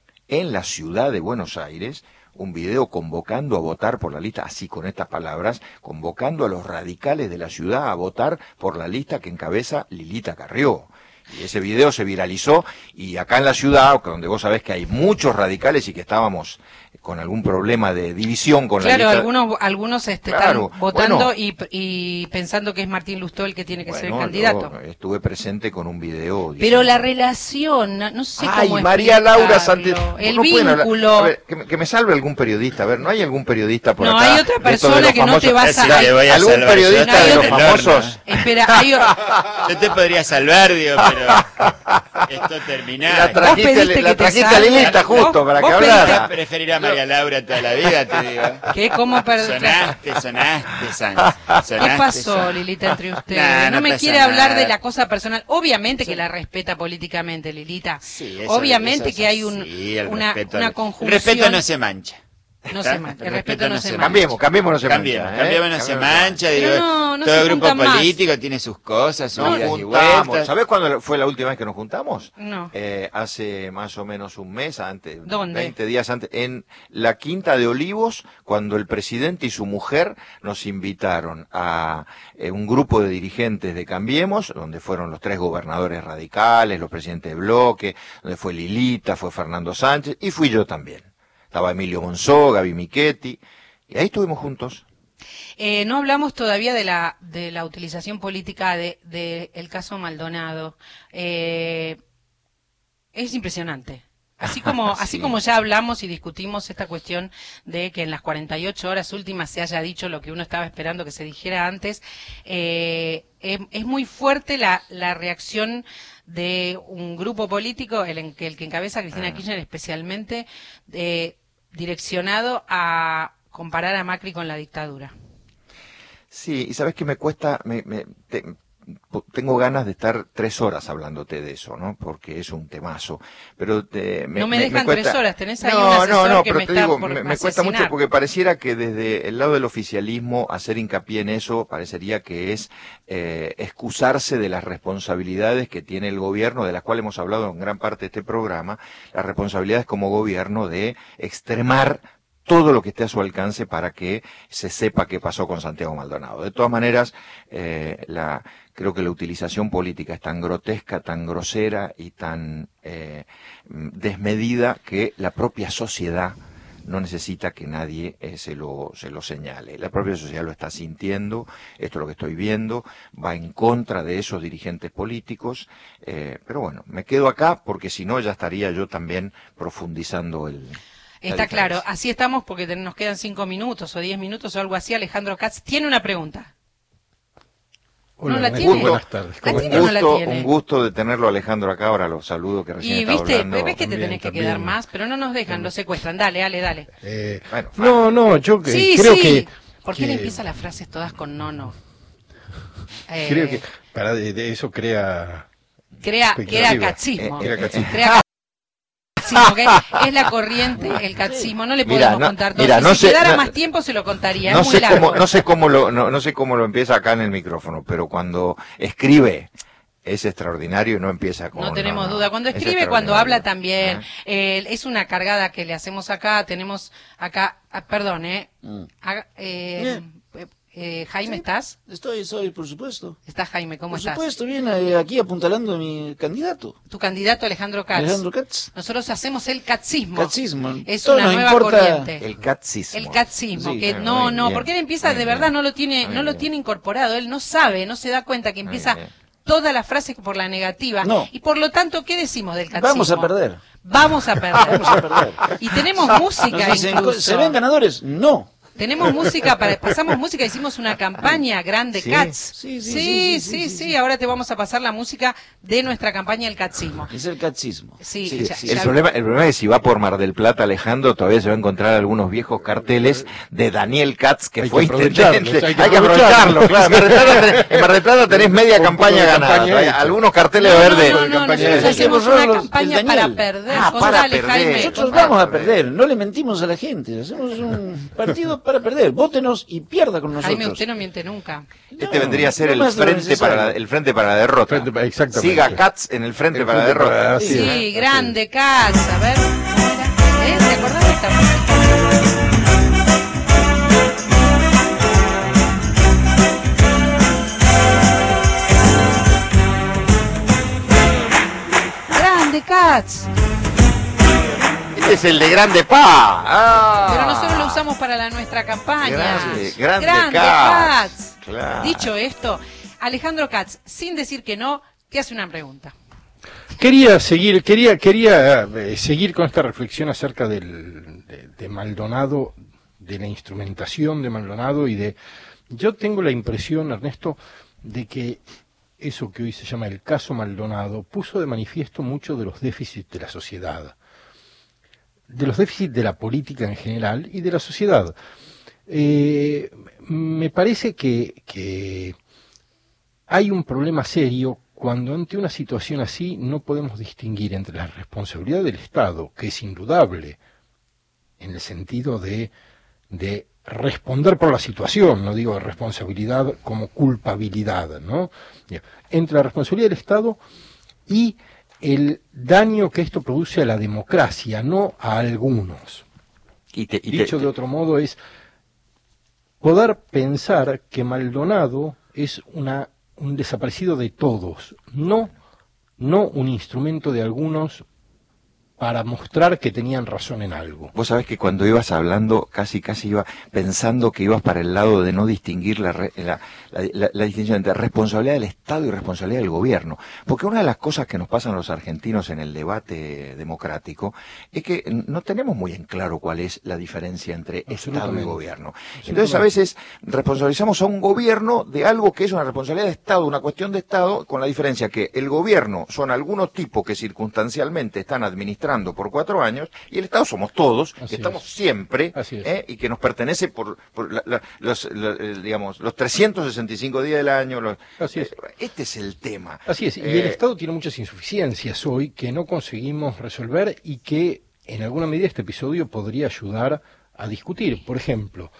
en la ciudad de Buenos Aires, un video convocando a votar por la lista, así con estas palabras, convocando a los radicales de la ciudad a votar por la lista que encabeza Lilita Carrió. Y ese video se viralizó, y acá en la ciudad, donde vos sabés que hay muchos radicales y que estábamos con algún problema de división con Claro, la lista. algunos algunos este, Claro, están votando bueno. y, y pensando que es Martín Lustó el que tiene que ser el Bueno, candidato. yo estuve presente con un video. Pero diciendo- la relación, no sé Ay, cómo María Laura Santi... explicarlo. El no pueden hablar. vínculo. A ver, que, me- que me salve algún periodista. A ver, ¿no hay algún periodista por No, acá? hay otra de estos de persona los que no famosos? te va a sa- Sí, te voy a ¿Algún salvar, periodista yo de te- los del horno. famosos? Espera, hay o- Yo te podría salvar, digo, pero... Esto terminado. La trajiste, la trajiste a Lilita justo para que hablara. Preferir a María Laura toda la vida, te digo. ¿Qué? ¿Cómo perder? Sonaste, sonaste, Sanz. ¿Qué pasó, Lilita, entre ustedes? Nah, no, no me pasa quiere nada. hablar de la cosa personal. Obviamente que la respeta políticamente, Lilita. Sí, eso- Obviamente eso es que hay un, así, el una, respeto una al- conjunción. El respeto no se mancha. No ¿Está? se mancha. El respeto no se mancha. Cambiemos, cambiemos, no se Cambiemos, mancha. ¿eh? cambiemos, no se Cambiemos. mancha. Pero Digo, no, no todo se grupo juntan más. político tiene sus cosas, sus Nos idas y juntamos. vueltas. ¿Sabés cuándo fue la última vez que nos juntamos? No. Eh, hace más o menos un mes antes, ¿Dónde? veinte días antes, en la Quinta de Olivos, cuando el presidente y su mujer nos invitaron a eh, un grupo de dirigentes de Cambiemos, donde fueron los tres gobernadores radicales, los presidentes de bloque, donde fue Lilita, fue Fernando Sánchez, y fui yo también. Estaba Emilio Monzó, Gaby Michetti, y ahí estuvimos juntos. Eh, no hablamos todavía de la de la utilización política de, de el caso Maldonado. Eh, es impresionante. Así como Sí. así como ya hablamos y discutimos esta cuestión de que en las cuarenta y ocho horas últimas se haya dicho lo que uno estaba esperando que se dijera antes, eh, es, es muy fuerte la, la reacción de un grupo político, el, en que, el que encabeza Cristina Kirchner especialmente, eh, direccionado a comparar a Macri con la dictadura. Sí, y sabes que me cuesta, me, me- te- tengo ganas de estar tres horas hablándote de eso, ¿no? Porque es un temazo. Pero te- No me dejan cuesta- tres horas, tenés ahí no, un asesor no, no, que pero me te está digo, por me, me cuesta mucho asesinar. porque pareciera que desde el lado del oficialismo hacer hincapié en eso parecería que es eh, excusarse de las responsabilidades que tiene el gobierno, de las cuales hemos hablado en gran parte de este programa, las responsabilidades como gobierno de extremar todo lo que esté a su alcance para que se sepa qué pasó con Santiago Maldonado. De todas maneras, eh, la, creo que la utilización política es tan grotesca, tan grosera y tan eh, desmedida que la propia sociedad no necesita que nadie eh, se lo se lo señale. La propia sociedad lo está sintiendo, esto es lo que estoy viendo, va en contra de esos dirigentes políticos, eh, pero bueno, me quedo acá porque si no ya estaría yo también profundizando el... Está claro, así estamos porque te- nos quedan cinco minutos o diez minutos o algo así. Alejandro Katz tiene una pregunta. Hola, ¿No la Ernesto, tiene? buenas tardes. ¿La ¿Cómo tiene Un o no la gusto, tiene? un gusto de tenerlo Alejandro acá, ahora lo saludo que recién Y estaba viste, hablando. ves que te También, tenés que también. quedar más, pero no nos dejan, lo secuestran. Dale, dale, dale. Eh, Bueno, no, no, yo que- Sí, creo sí. que... ¿Por qué que- le empiezan las frases todas con no, no? Eh, Creo que para de, de eso crea... Crea, crea expectativa. catzismo. Eh, Crea catzismo. Crea catzismo, que es la corriente, el catzismo. No le Mira, podemos no- contar todo. mira, si no se sé- quedara no- más tiempo se lo contaría. no es muy sé largo. cómo, no sé cómo lo, no, no sé cómo lo empieza acá en el micrófono, pero cuando escribe es extraordinario y no empieza con... No tenemos no, duda. Cuando es escribe, cuando extraordinario. habla también. Ah. Eh, es una cargada que le hacemos acá. Tenemos acá, ah, perdón, ¿eh? Ah, eh, eh, eh, Jaime, ¿estás? Estoy, soy, por supuesto. ¿Estás, Jaime? ¿Cómo Por estás? supuesto, viene aquí apuntalando a mi candidato, Tu candidato Alejandro Katz. Alejandro Katz. Nosotros hacemos el catzismo. Catzismo. Es Todo una nos nueva importa corriente. El catzismo. El catzismo, Sí, que muy no, no, bien, porque él empieza, muy de bien, verdad, no lo tiene, muy no lo bien. tiene incorporado, él no sabe, no se da cuenta que empieza bien. todas las frases por la negativa. No. Y por lo tanto, ¿qué decimos del catzismo? Vamos a perder. Vamos a perder. Vamos a perder. Y tenemos música Nos dicen, incluso. ¿se ven ganadores? No. Tenemos música, para, pasamos música, hicimos una campaña grande, Sí. Katz. Sí, Sí sí, sí sí, sí, sí, sí, sí. ahora te vamos a pasar la música de nuestra campaña El Catzismo. Es el catzismo. Sí, Sí, ya- sí, ya- el, problema, el problema es que si va por Mar del Plata, Alejandro, todavía se va a encontrar algunos viejos carteles de Daniel Katz, que Hay fue que aprovecharlos, intendente. hay que Hay que aprovecharlo, aprovecharlos. claro. En Mar del Plata tenés, en Mar del Plata tenés media Un campaña poco de ganada. campaña Hay hecha. algunos carteles No, verdes. no, no, no, campaña nosotros de- hacemos Hay que una borrarlos, campaña el para Daniel. perder. Ah, para Contale, perder. Jaime. Nosotros contale. vamos a perder, no le mentimos a la gente, hacemos un partido para perder. Vótenos y pierda con nosotros. Jaime, usted no miente nunca. Este vendría a ser no el más de lo frente necesario. para, la, el frente para la derrota. Frente pa- exactamente. Siga Katz en el frente El para la frente para- derrota. así Sí, es, grande, Katz. A ver, ¿cómo era? ¿Eh? ¿Te acordás de esta música? Grande, Katz. Este es el de Grande Pa. Ah. Pero nosotros lo usamos para la nuestra campaña. Grande, grande Katz. Claro. Dicho esto, Alejandro Katz, sin decir que no, te hace una pregunta. Quería seguir, quería, quería eh, seguir con esta reflexión acerca del, de, de Maldonado, de la instrumentación de Maldonado y de... Yo tengo la impresión, Ernesto, de que eso que hoy se llama el caso Maldonado puso de manifiesto muchos de los déficits de la sociedad, de los déficits de la política en general y de la sociedad. Eh, me parece que, que hay un problema serio cuando ante una situación así no podemos distinguir entre la responsabilidad del Estado, que es indudable, en el sentido de, de responder por la situación, no digo responsabilidad como culpabilidad, ¿no? Entre la responsabilidad del Estado y el daño que esto produce a la democracia, no a algunos. Y te, y Dicho te, de otro modo es poder pensar que Maldonado es una, un desaparecido de todos, no, no un instrumento de algunos para mostrar que tenían razón en algo. Vos sabés que cuando ibas hablando, casi casi iba pensando que ibas para el lado de no distinguir la, re, la, la, la, la distinción entre responsabilidad del Estado y responsabilidad del gobierno. Porque una de las cosas que nos pasan a los argentinos en el debate democrático es que no tenemos muy en claro cuál es la diferencia entre Estado y gobierno. Entonces a veces responsabilizamos a un gobierno de algo que es una responsabilidad de Estado, una cuestión de Estado, con la diferencia que el gobierno son algunos tipos que circunstancialmente están administrando por cuatro años, y el Estado somos todos, Así que estamos es. siempre, Así es. ¿eh? Y que nos pertenece por, por la, la, los, la, digamos, los trescientos sesenta y cinco días del año. Los, Así es. Eh, este es el tema. Así es, y Eh, el Estado tiene muchas insuficiencias hoy que no conseguimos resolver y que en alguna medida este episodio podría ayudar a discutir. Por ejemplo,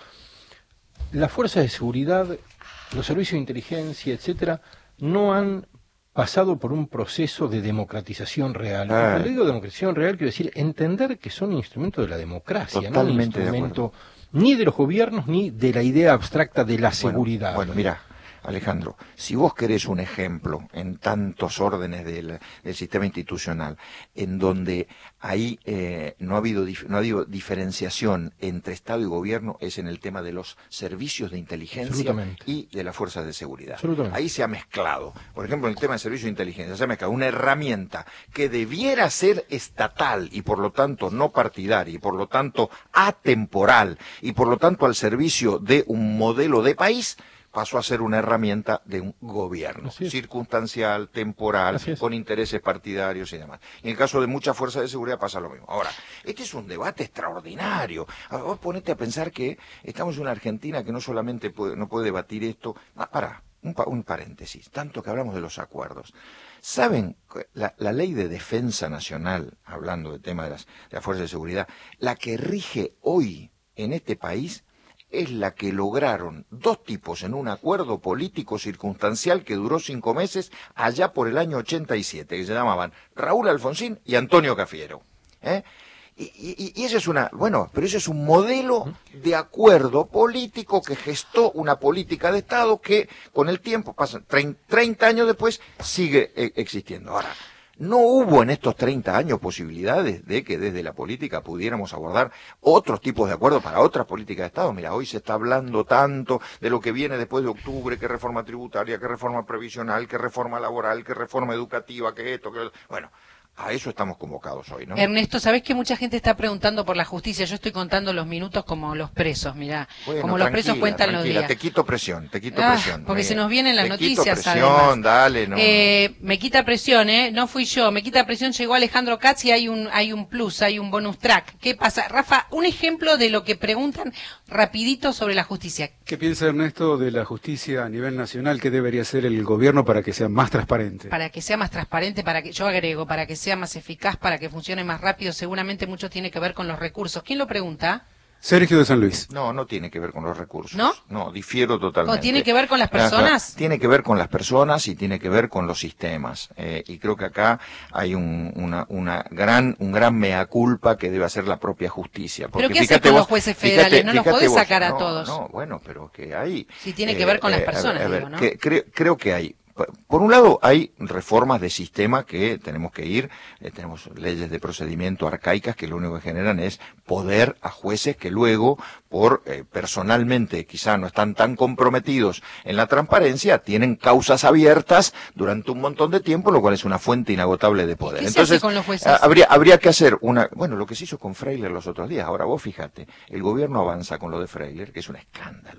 las fuerzas de seguridad, los servicios de inteligencia, etcétera, no han pasado por un proceso de democratización real. Ah. Cuando digo democratización real, quiero decir entender que son instrumentos de la democracia, Totalmente no un de instrumento ni de los gobiernos ni de la idea abstracta de la seguridad. Bueno, bueno, mira, Alejandro, si vos querés un ejemplo en tantos órdenes del, del sistema institucional, en donde ahí eh, no ha habido dif no ha habido diferenciación entre Estado y gobierno, es en el tema de los servicios de inteligencia y de las fuerzas de seguridad. Ahí se ha mezclado, por ejemplo, en el tema de servicios de inteligencia, se ha mezclado una herramienta que debiera ser estatal y por lo tanto no partidaria y por lo tanto atemporal y por lo tanto al servicio de un modelo de país, pasó a ser una herramienta de un gobierno, circunstancial, temporal, con intereses partidarios y demás. Y en el caso de muchas fuerzas de seguridad pasa lo mismo. Ahora, este es un debate extraordinario. Ahora, vos ponete a pensar que estamos en una Argentina que no solamente puede, no puede debatir esto. Ah, pará, un, pa un paréntesis, tanto que hablamos de los acuerdos. ¿Saben? La, la ley de defensa nacional, hablando del tema de las, de las fuerzas de seguridad, la que rige hoy en este país, es la que lograron dos tipos en un acuerdo político circunstancial que duró cinco meses allá por el año ochenta y siete, que se llamaban Raúl Alfonsín y Antonio Cafiero. ¿Eh? Y, y, y ese es una, bueno, pero ese es un modelo de acuerdo político que gestó una política de Estado que con el tiempo, pasan treinta años después, sigue eh, existiendo. Ahora, no hubo en estos treinta años posibilidades de que desde la política pudiéramos abordar otros tipos de acuerdos para otras políticas de Estado. Mira, hoy se está hablando tanto de lo que viene después de octubre, que reforma tributaria, que reforma previsional, que reforma laboral, que reforma educativa, que esto, que... Bueno, a eso estamos convocados hoy, ¿no? Ernesto, ¿sabés que mucha gente está preguntando por la justicia? Yo estoy contando los minutos como los presos, mirá. Bueno, como los presos cuentan los días. Te quito presión, te quito ah, presión. Porque eh, se nos vienen las te noticias, quito presión, además. dale, no. Eh, me quita presión, ¿eh? No fui yo. Me quita presión, llegó Alejandro Katz y hay un, hay un plus, hay un bonus track. ¿Qué pasa? Rafa, un ejemplo de lo que preguntan rapidito sobre la justicia. ¿Qué piensa Ernesto de la justicia a nivel nacional? ¿Qué debería hacer el gobierno para que sea más transparente? Para que sea más transparente, para que, yo agrego, para que sea más eficaz, para que funcione más rápido, seguramente mucho tiene que ver con los recursos. ¿Quién lo pregunta? Sergio de San Luis. No, no tiene que ver con los recursos. ¿No? No, difiero totalmente. ¿O tiene que ver con las personas? Tiene que ver con las personas y tiene que ver con los sistemas. Eh, y creo que acá hay un, una, una gran, un gran mea culpa que debe hacer la propia justicia. Porque ¿Pero qué hace con vos, los jueces federales? Fíjate, no los podés vos, sacar a no, todos. No, bueno, pero que hay... Sí, tiene eh, que ver con las eh, personas, a ver, digo, ¿no? Que, creo, creo que hay... Por un lado, hay reformas de sistema que tenemos que ir, eh, tenemos leyes de procedimiento arcaicas que lo único que generan es poder a jueces que luego, por eh, personalmente quizá no están tan comprometidos en la transparencia, tienen causas abiertas durante un montón de tiempo, lo cual es una fuente inagotable de poder. ¿Qué Entonces, se hace con los jueces? habría, habría que hacer una, bueno, lo que se hizo con Freiler los otros días. Ahora vos fíjate, el gobierno avanza con lo de Freiler, que es un escándalo, un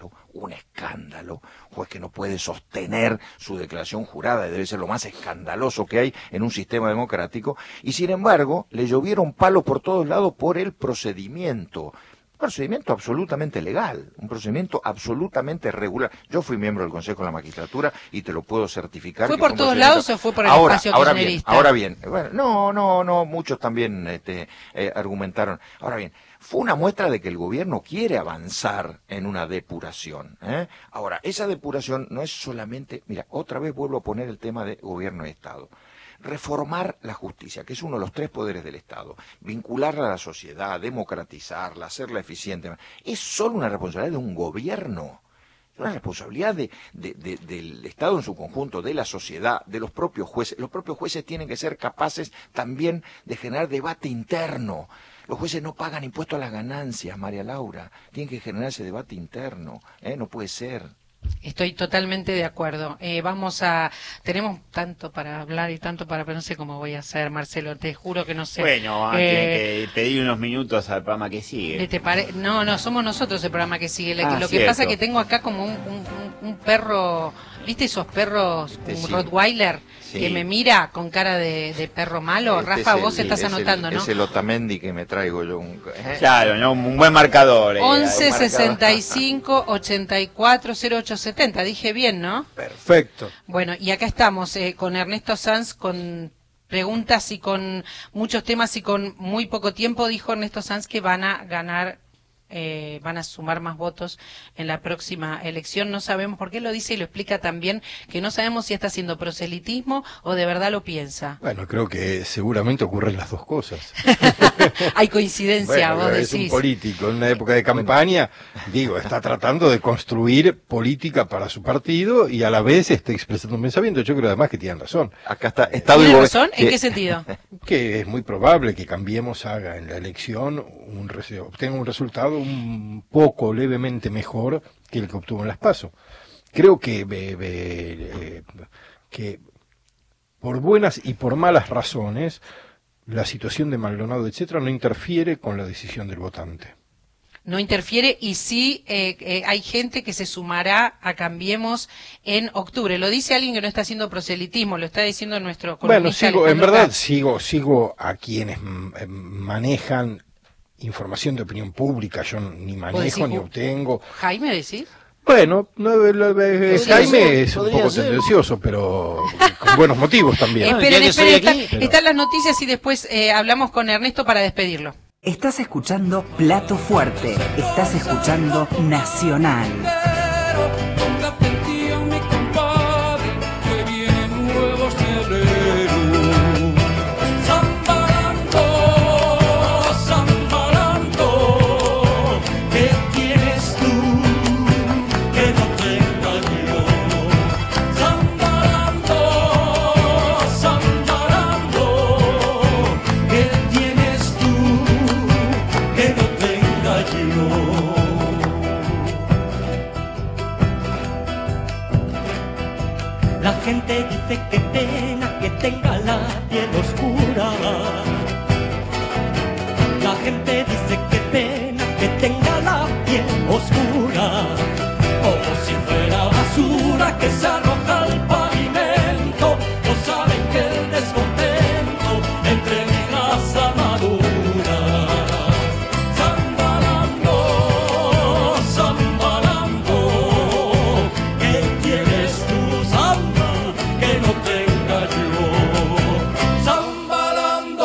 un escándalo, juez que no puede sostener su declaración jurada, debe ser lo más escandaloso que hay en un sistema democrático, y sin embargo le llovieron palos por todos lados por el procedimiento. Un procedimiento absolutamente legal, un procedimiento absolutamente regular. Yo fui miembro del Consejo de la Magistratura y te lo puedo certificar. ¿Fue que por un todos procedimiento... lados o fue por el ahora, espacio ahora bien, kirchnerista? ahora bien, bueno, no, no, no, muchos también este, eh, argumentaron. Ahora bien, fue una muestra de que el gobierno quiere avanzar en una depuración, ¿eh? Ahora, esa depuración no es solamente, mira, otra vez vuelvo a poner el tema de gobierno y Estado. Reformar la justicia, que es uno de los tres poderes del Estado, vincularla a la sociedad, democratizarla, hacerla eficiente, es solo una responsabilidad de un gobierno, es una responsabilidad de, de, de, del Estado en su conjunto, de la sociedad, de los propios jueces. Los propios jueces tienen que ser capaces también de generar debate interno. Los jueces no pagan impuestos a las ganancias, María Laura, tienen que generar ese debate interno, ¿eh? No puede ser. Estoy totalmente de acuerdo. Eh, vamos a, tenemos tanto para hablar y tanto para, pero no sé cómo voy a hacer, Marcelo, te juro que no sé. Bueno, eh, tienen que pedir unos minutos al programa que sigue. ¿te pare... No, no, somos nosotros el programa que sigue. Ah, Lo que cierto. pasa es que tengo acá como un, un, un, un perro, ¿viste esos perros, Este un sí. Rottweiler, Sí. que me mira con cara de, de perro malo? Este Rafa, es vos el- estás es el- anotando, ¿no? Es el Otamendi que me traigo yo. Un, ¿eh? Claro, ¿no? Un buen marcador. eh, once un marcador. sesenta y cinco ochenta y cuatro cero ocho setenta, dije bien, ¿no? Perfecto. Bueno, y acá estamos eh, con Ernesto Sanz con preguntas y con muchos temas y con muy poco tiempo. Dijo Ernesto Sanz que van a ganar, eh, van a sumar más votos en la próxima elección. No sabemos por qué lo dice y lo explica también, que no sabemos si está haciendo proselitismo o de verdad lo piensa. Bueno, creo que seguramente ocurren las dos cosas. Hay coincidencia, Bueno, vos es un decís. político en una época de campaña, digo, está tratando de construir política para su partido y a la vez está expresando un pensamiento. Yo creo además que tienen razón, Acá está. Estado y ¿Tiene gobe- razón? ¿En que- qué sentido? que es muy probable que Cambiemos haga en la elección, un rese- obtenga un resultado un poco levemente mejor que el que obtuvo en las PASO. Creo que, be- be- eh, que por buenas y por malas razones, la situación de Maldonado, etcétera, no interfiere con la decisión del votante. No interfiere y sí eh, eh, hay gente que se sumará a Cambiemos en octubre. Lo dice alguien que no está haciendo proselitismo, lo está diciendo nuestro Bueno, columnista sigo, en Alejandro verdad Katz. sigo, sigo a quienes mm, eh, manejan información de opinión pública, yo ni manejo decís, ni Ju- obtengo. Jaime, ¿decís? Bueno, no, lo- eh, Podría Jaime ser, es un podría poco ser. tendencioso, pero con buenos motivos también. esperen, ya que esperen, estoy está- aquí, pero- están las noticias y después eh, hablamos con Ernesto para despedirlo. Estás escuchando Plato Fuerte. Estás escuchando Nacional. Póngate el tío, mi compadre, que vienen nuevos terrenos. Zambalando, zambalando, ¿qué tienes tú que no tenga yo? Zambalando, zambalando, ¿qué tienes tú que no tenga yo? La gente dice que pena que tenga la piel oscura. La gente dice que pena que tenga la piel oscura. Como si fuera basura que se arroja al pavimento. No saben que el descontento entre mi raza madura. Zambalando, zambalando, ¿qué tienes tú, samba, que no tenga yo? Zambalando,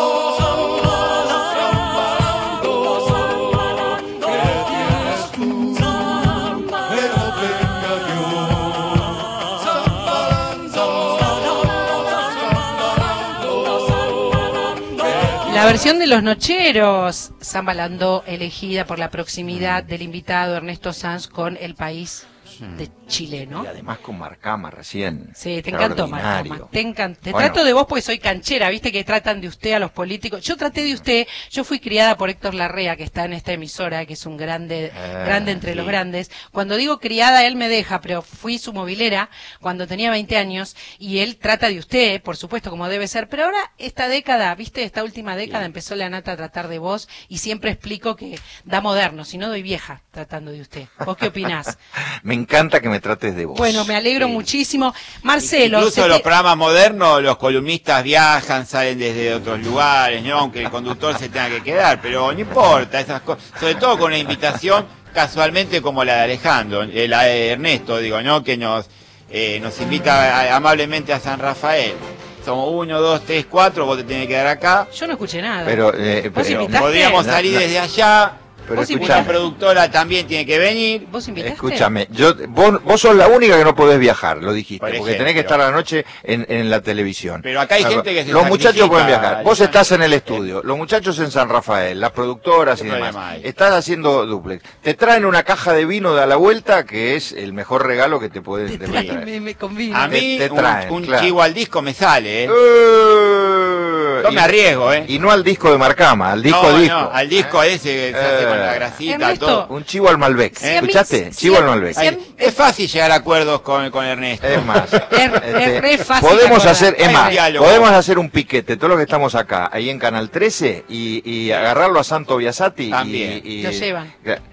zambalando, zambalando, ¿qué tienes tú, samba, que no tenga yo? Zambalando, zambalando, zambalando, La versión de Los Nocheros, Zambalando, elegida por la proximidad del invitado Ernesto Sanz con El País de Chile, ¿no? Y además con Marcama recién. Sí, te encantó, Extraordinario. Marcoma. Te, encan- te Bueno. trato de vos porque soy canchera, viste que tratan de usted a los políticos. Yo traté de usted, yo fui criada por Héctor Larrea, que está en esta emisora, que es un grande, Ah, grande entre sí. los grandes. Cuando digo criada, él me deja, pero fui su movilera cuando tenía veinte años y él trata de usted, por supuesto, como debe ser. Pero ahora, esta década, viste, esta última década empezó la nata a tratar de vos y siempre explico que da moderno, si no doy vieja tratando de usted. ¿Vos qué opinás? Me encanta que me trates de vos. Bueno, me alegro Sí. muchísimo. Marcelo. Incluso se los te- programas modernos, los columnistas viajan, salen desde otros lugares, ¿no? Aunque el conductor se tenga que quedar, pero no importa, esas cosas. Sobre todo con una invitación casualmente como la de Alejandro, eh, la de Ernesto, digo, ¿no? Que nos, eh, nos invita a- amablemente a San Rafael. Somos uno, dos, tres, cuatro, vos te tenés que quedar acá. Yo no escuché nada. Pero, eh, ¿Vos pero- invitaste? Podríamos No, salir no. desde allá. Pero ¿Vos Una escuchame, productora también tiene que venir. ¿Vos invitaste? escúchame, yo, vos, vos sos la única que no podés viajar, lo dijiste, Por porque ejemplo. tenés que estar a la noche en, en la televisión. Pero acá hay gente que se Los muchachos sacrifica, pueden viajar, vos Alejandro. estás en el estudio, los muchachos en San Rafael, las productoras y ¿Qué demás, problema hay? estás haciendo duplex. Te traen una caja de vino de a la vuelta, que es el mejor regalo que te pueden Te te pueden trae, traer. me, me convino. A mí te un, traen, un claro. chivo al disco me sale, ¿eh? Eh, Yo me y- arriesgo, ¿eh? Y no al disco de Marcama, al disco no, disco. no, al disco ese que se hace Eh. con la grasita, Ernesto, todo. Un chivo al Malbec, Si a mí- ¿escuchaste? si Chivo a- al Malbec. si a- Ay, es fácil llegar a acuerdos con, con Ernesto. Es más, Es- es re fácil podemos acordar. hacer, es Hay más, diálogo. podemos hacer un piquete, todos los que estamos acá, ahí en Canal trece, y, y agarrarlo a Santo Biasati. También. Y, y- Lo llevan.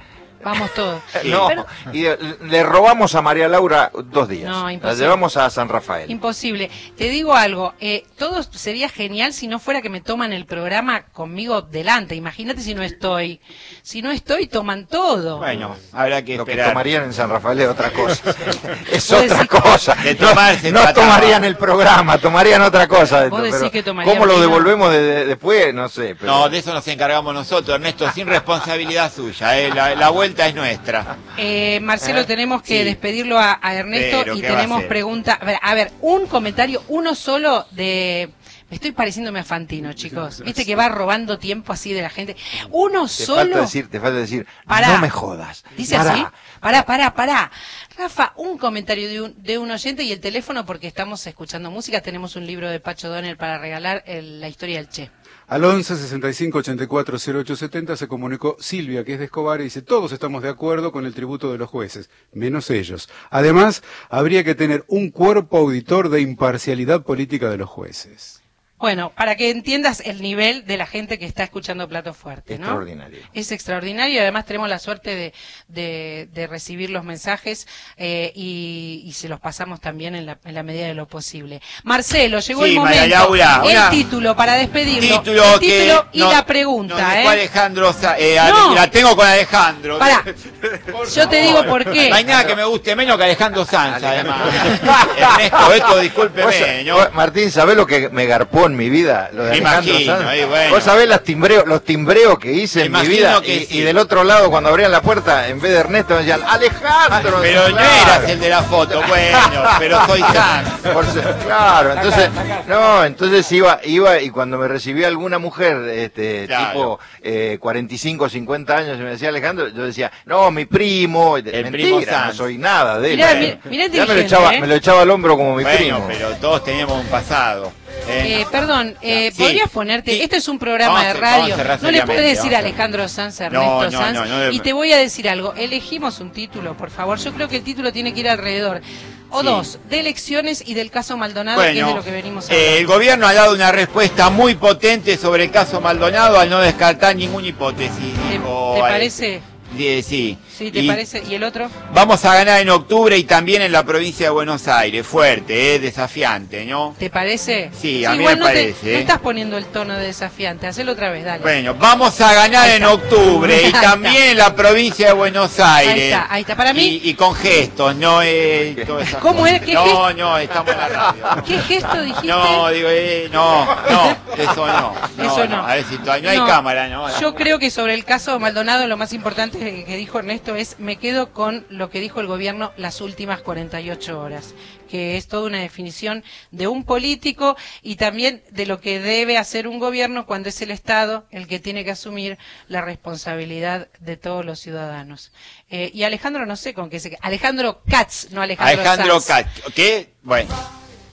Vamos todos. Sí. No, Pero- y le robamos a María Laura dos días. No, La imposible. llevamos a San Rafael. Imposible. Te digo algo, eh, todo sería genial si no fuera que me toman el programa conmigo delante. Imagínate si no estoy. Si no estoy, toman todo. Bueno, habrá que Lo que esperar. tomarían en San Rafael es otra cosa. es Vos otra decís- cosa. De tomar se no no trataba. tomarían el programa, tomarían otra cosa. Vos decís pero que tomarían ¿cómo lo vino? devolvemos de- de- después? No sé. Pero... No, de eso nos encargamos nosotros, Ernesto, sin responsabilidad suya, ¿eh? la, la vuelta es nuestra. Eh, Marcelo, ¿Eh? tenemos que Sí. despedirlo a, a Ernesto Pero, y ¿qué va a tenemos hacer? pregunta. A ver, a ver, un comentario, uno solo de. Me estoy pareciéndome a Fantino, chicos. Viste que va robando tiempo así de la gente. Uno Te solo. falta decir, te falta decir, Pará. no me jodas. Dice Pará. así. Pará, pará, pará. Rafa, un comentario de un, de un oyente y el teléfono porque estamos escuchando música. Tenemos un libro de Pacho Donner para regalar, el- la historia del Che. Al once sesenta y cinco ochenta y cuatro cero ocho setenta se comunicó Silvia, que es de Escobar, y dice, todos estamos de acuerdo con el tributo de los jueces, menos ellos. Además, habría que tener un cuerpo auditor de imparcialidad política de los jueces. Bueno, para que entiendas el nivel de la gente que está escuchando Plato Fuerte, ¿no? Extraordinario. Es extraordinario y además tenemos la suerte de, de, de recibir los mensajes eh, y, y se los pasamos también en la, en la medida de lo posible. Marcelo, llegó Sí, el María momento. Laura, el una- título para despedirlo. Título el que título y no- la nos pregunta, dejó ¿eh? Alejandro, Sa- eh, No. la tengo con Alejandro. Pará. Por Yo te favor. digo por qué. No hay nada que me guste menos que Alejandro Sanz, además. Ernesto, esto Vos- discúlpeme, ¿no? vos, Martín, ¿sabés lo que me garpó en mi vida? Lo de Me Alejandro imagino, Sanz. ahí, bueno. Vos sabés los timbreos, los timbreos que hice Me en mi imagino vida que y, sí. y del otro lado cuando abrían la puerta, en vez de Ernesto me decían Alejandro. Pero no claro. eras el de la foto, bueno, pero soy Sanz. Por ser- claro, entonces, no, entonces iba, iba y cuando me recibía alguna mujer, este, Claro. tipo eh, cuarenta y cinco, cincuenta años, y me decía Alejandro, yo decía, no, mi primo, El mentira, primo no Sanz. soy nada de él. Mirá, Eh, mi- mirá ya me lo inteligente, echaba, ¿eh? me lo echaba al hombro como mi Bueno, primo. pero todos teníamos un pasado. ¿eh? Eh, perdón, eh, Sí. ¿podrías ponerte? Sí. Esto es un programa Vamos de a- vamos a radio. cerrar No le puedes seriamente, decir vamos a- Alejandro Sanz, Ernesto No, no, Sanz. no, no, y te voy a decir algo. Elegimos un título, por favor. Yo creo que el título tiene que ir alrededor. O Sí. dos, de elecciones y del caso Maldonado, que es de Bueno, lo que venimos eh, hablando. el gobierno ha dado una respuesta muy potente sobre el caso Maldonado al no descartar ninguna hipótesis. ¿Te, dijo, te eh, parece? di- sí. Sí, ¿te Y parece? ¿Y el otro? Vamos a ganar en octubre y también en la provincia de Buenos Aires. Fuerte, eh, desafiante, ¿no? ¿Te parece? Sí, a mí igual me no te- parece, no ¿eh? estás poniendo el tono de desafiante. Hacelo otra vez, dale. Bueno, vamos a ganar Ahí en está. octubre y Ahí está. también en la provincia de Buenos Aires. Ahí está, ahí está. Para mí- Y, y con gestos, no eh, todas esas ¿Cómo cosas. es? ¿Qué No, gesto? no, estamos en la radio. ¿Qué gesto dijiste? No, digo, eh, no, no, eso no. Eso no. A ver si todavía no hay No, cámara, ¿no? Yo creo que sobre el caso Maldonado lo más importante que que dijo Ernesto es me quedo con lo que dijo el gobierno las últimas cuarenta y ocho horas, que es toda una definición de un político y también de lo que debe hacer un gobierno cuando es el Estado el que tiene que asumir la responsabilidad de todos los ciudadanos. Eh, y Alejandro no sé con qué se... Alejandro Katz, no Alejandro Alejandro Sanz. Katz, ¿qué? Bueno.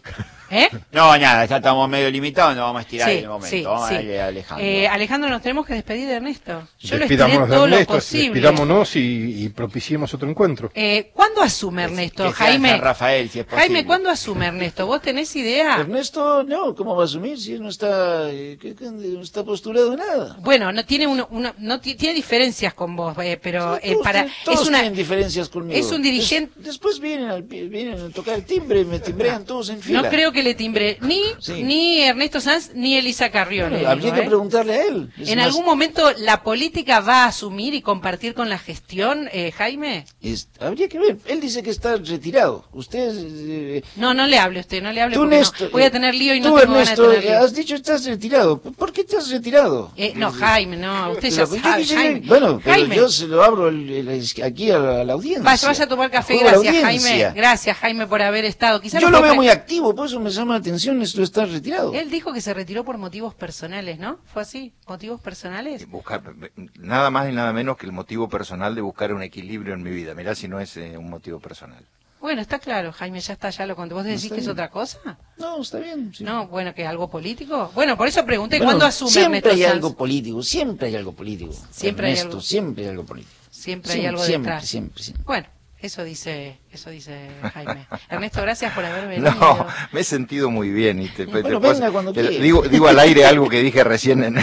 ¿Eh? No, nada, ya estamos medio limitados, nos vamos a estirar Sí, en el momento. sí, vamos sí. a darle a Alejandro. Eh, Alejandro, nos tenemos que despedir de Ernesto. Yo lo estiré Despidámonos de todo lo Ernesto, posible. despidámonos y, y propiciemos otro encuentro. Eh, ¿Cuándo asume Ernesto, Que sea en Jaime? San Rafael, si es posible. Jaime, ¿cuándo asume Ernesto? ¿Vos tenés idea? Ernesto, no, ¿cómo va a asumir si él no está, eh, que- que no está postulado a nada? Bueno, no tiene uno, uno- no ti- tiene diferencias con vos, eh, pero Sí, eh, todos para tienen- todos es una tienen diferencias conmigo. es un dirigente- Des- después vienen, al, pi- vienen a tocar el timbre, me timbrean todos en fila. no creo que le timbre ni Sí. ni Ernesto Sanz ni Elisa Carrión. Bueno, le habría digo, que ¿eh? preguntarle a él. Es ¿En más, algún momento la política va a asumir y compartir con la gestión, eh, Jaime? es- habría que ver. Él dice que está retirado. Usted... eh, No, no le hable usted, no le hable tú, porque no. Néstor, Voy a tener lío y no tú, tengo ganas Ernesto, de tener lío. has dicho que estás retirado. ¿Por qué te has retirado? Eh, no, Jaime, no, usted ya Pero yo sabe, quise- Jaime. Bueno, pero Jaime. yo se lo abro el- el- aquí a la, a la audiencia. Vaya, vaya a tomar café, Juego a la gracias audiencia. Jaime. Gracias Jaime por haber estado. Quizá Yo no lo puedo veo creer- muy activo, por eso me llama la atención esto de estar retirado. Él dijo que se retiró por motivos personales, ¿no? ¿Fue así? ¿Motivos personales? Buscar, nada más y nada menos que el motivo personal de buscar un equilibrio en mi vida. Mirá si no es eh, un motivo personal. Bueno, está claro, Jaime, ya está, ya lo conté. ¿Vos decís está que es bien. otra cosa? No, está bien. sí. No, bueno, que algo político. Bueno, por eso pregunté, Bueno, ¿cuándo asume siempre Ernesto hay Sanz? algo político, siempre hay algo político. Siempre hay Ernesto, algo. siempre hay algo político. Siempre hay Siempre, algo siempre, detrás. siempre, siempre. Bueno, eso dice, eso dice Jaime. Ernesto, gracias por haber venido. No, me he sentido muy bien. Y te, Bueno, te- venga pues, cuando te- quiera. digo, digo al aire algo que dije recién en,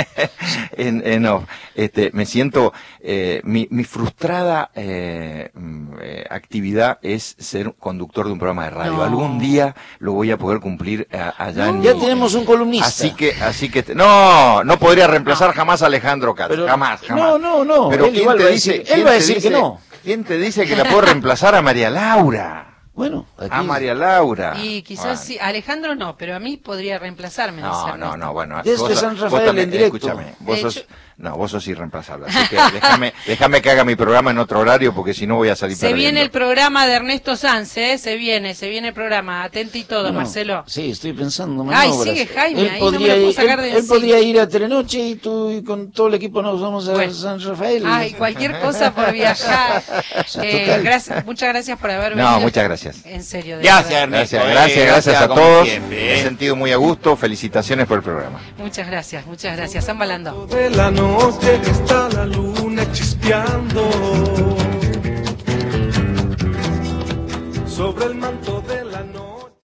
en, en off. Este, me siento, eh, mi, mi frustrada eh, mm, eh, actividad es ser conductor de un programa de radio. No. Algún día lo voy a poder cumplir a- allá en Ya mi- tenemos un columnista. Así que, así que, te- no, no podría reemplazar jamás a Alejandro Katz, Pero- jamás, jamás. no, no, no, Pero él ¿quién igual te va a dice, decir- él quién va a te decir que dice- no. ¿Quién te dice que la puedo reemplazar a María Laura? Bueno, aquí A María Laura. Y quizás Bueno. sí, Alejandro no, pero a mí podría reemplazarme. dice No, no, Ernesto. no, bueno. Desde vos- San vos Rafael también, en directo. Escúchame, vos De sos, hecho- no, vos sos irreemplazable. Así que déjame, déjame que haga mi programa en otro horario porque si no voy a salir Se perdiendo. viene el programa de Ernesto Sanz, ¿eh? Se viene, se viene el programa. Atenti y todo, Bueno, Marcelo. Sí, estoy pensando Ay, maniobras. sigue Jaime, Él ahí no me podría lo puedo ir- sacar él- de él encima. podría ir a Telenoche y tú y con todo el equipo nos vamos a Bueno. San Rafael. Ay, cualquier cosa por viajar. Eh, Total. gracias, muchas gracias por haber venido. No, muchas gracias. En serio. de Gracias, verdad. Ernesto. Gracias, eh, gracias, gracias a como todos. siempre, Me he eh. sentido muy a gusto. Felicitaciones por el programa. Muchas gracias, muchas gracias. San Balando. De la noche está la luna chispeando sobre el manto.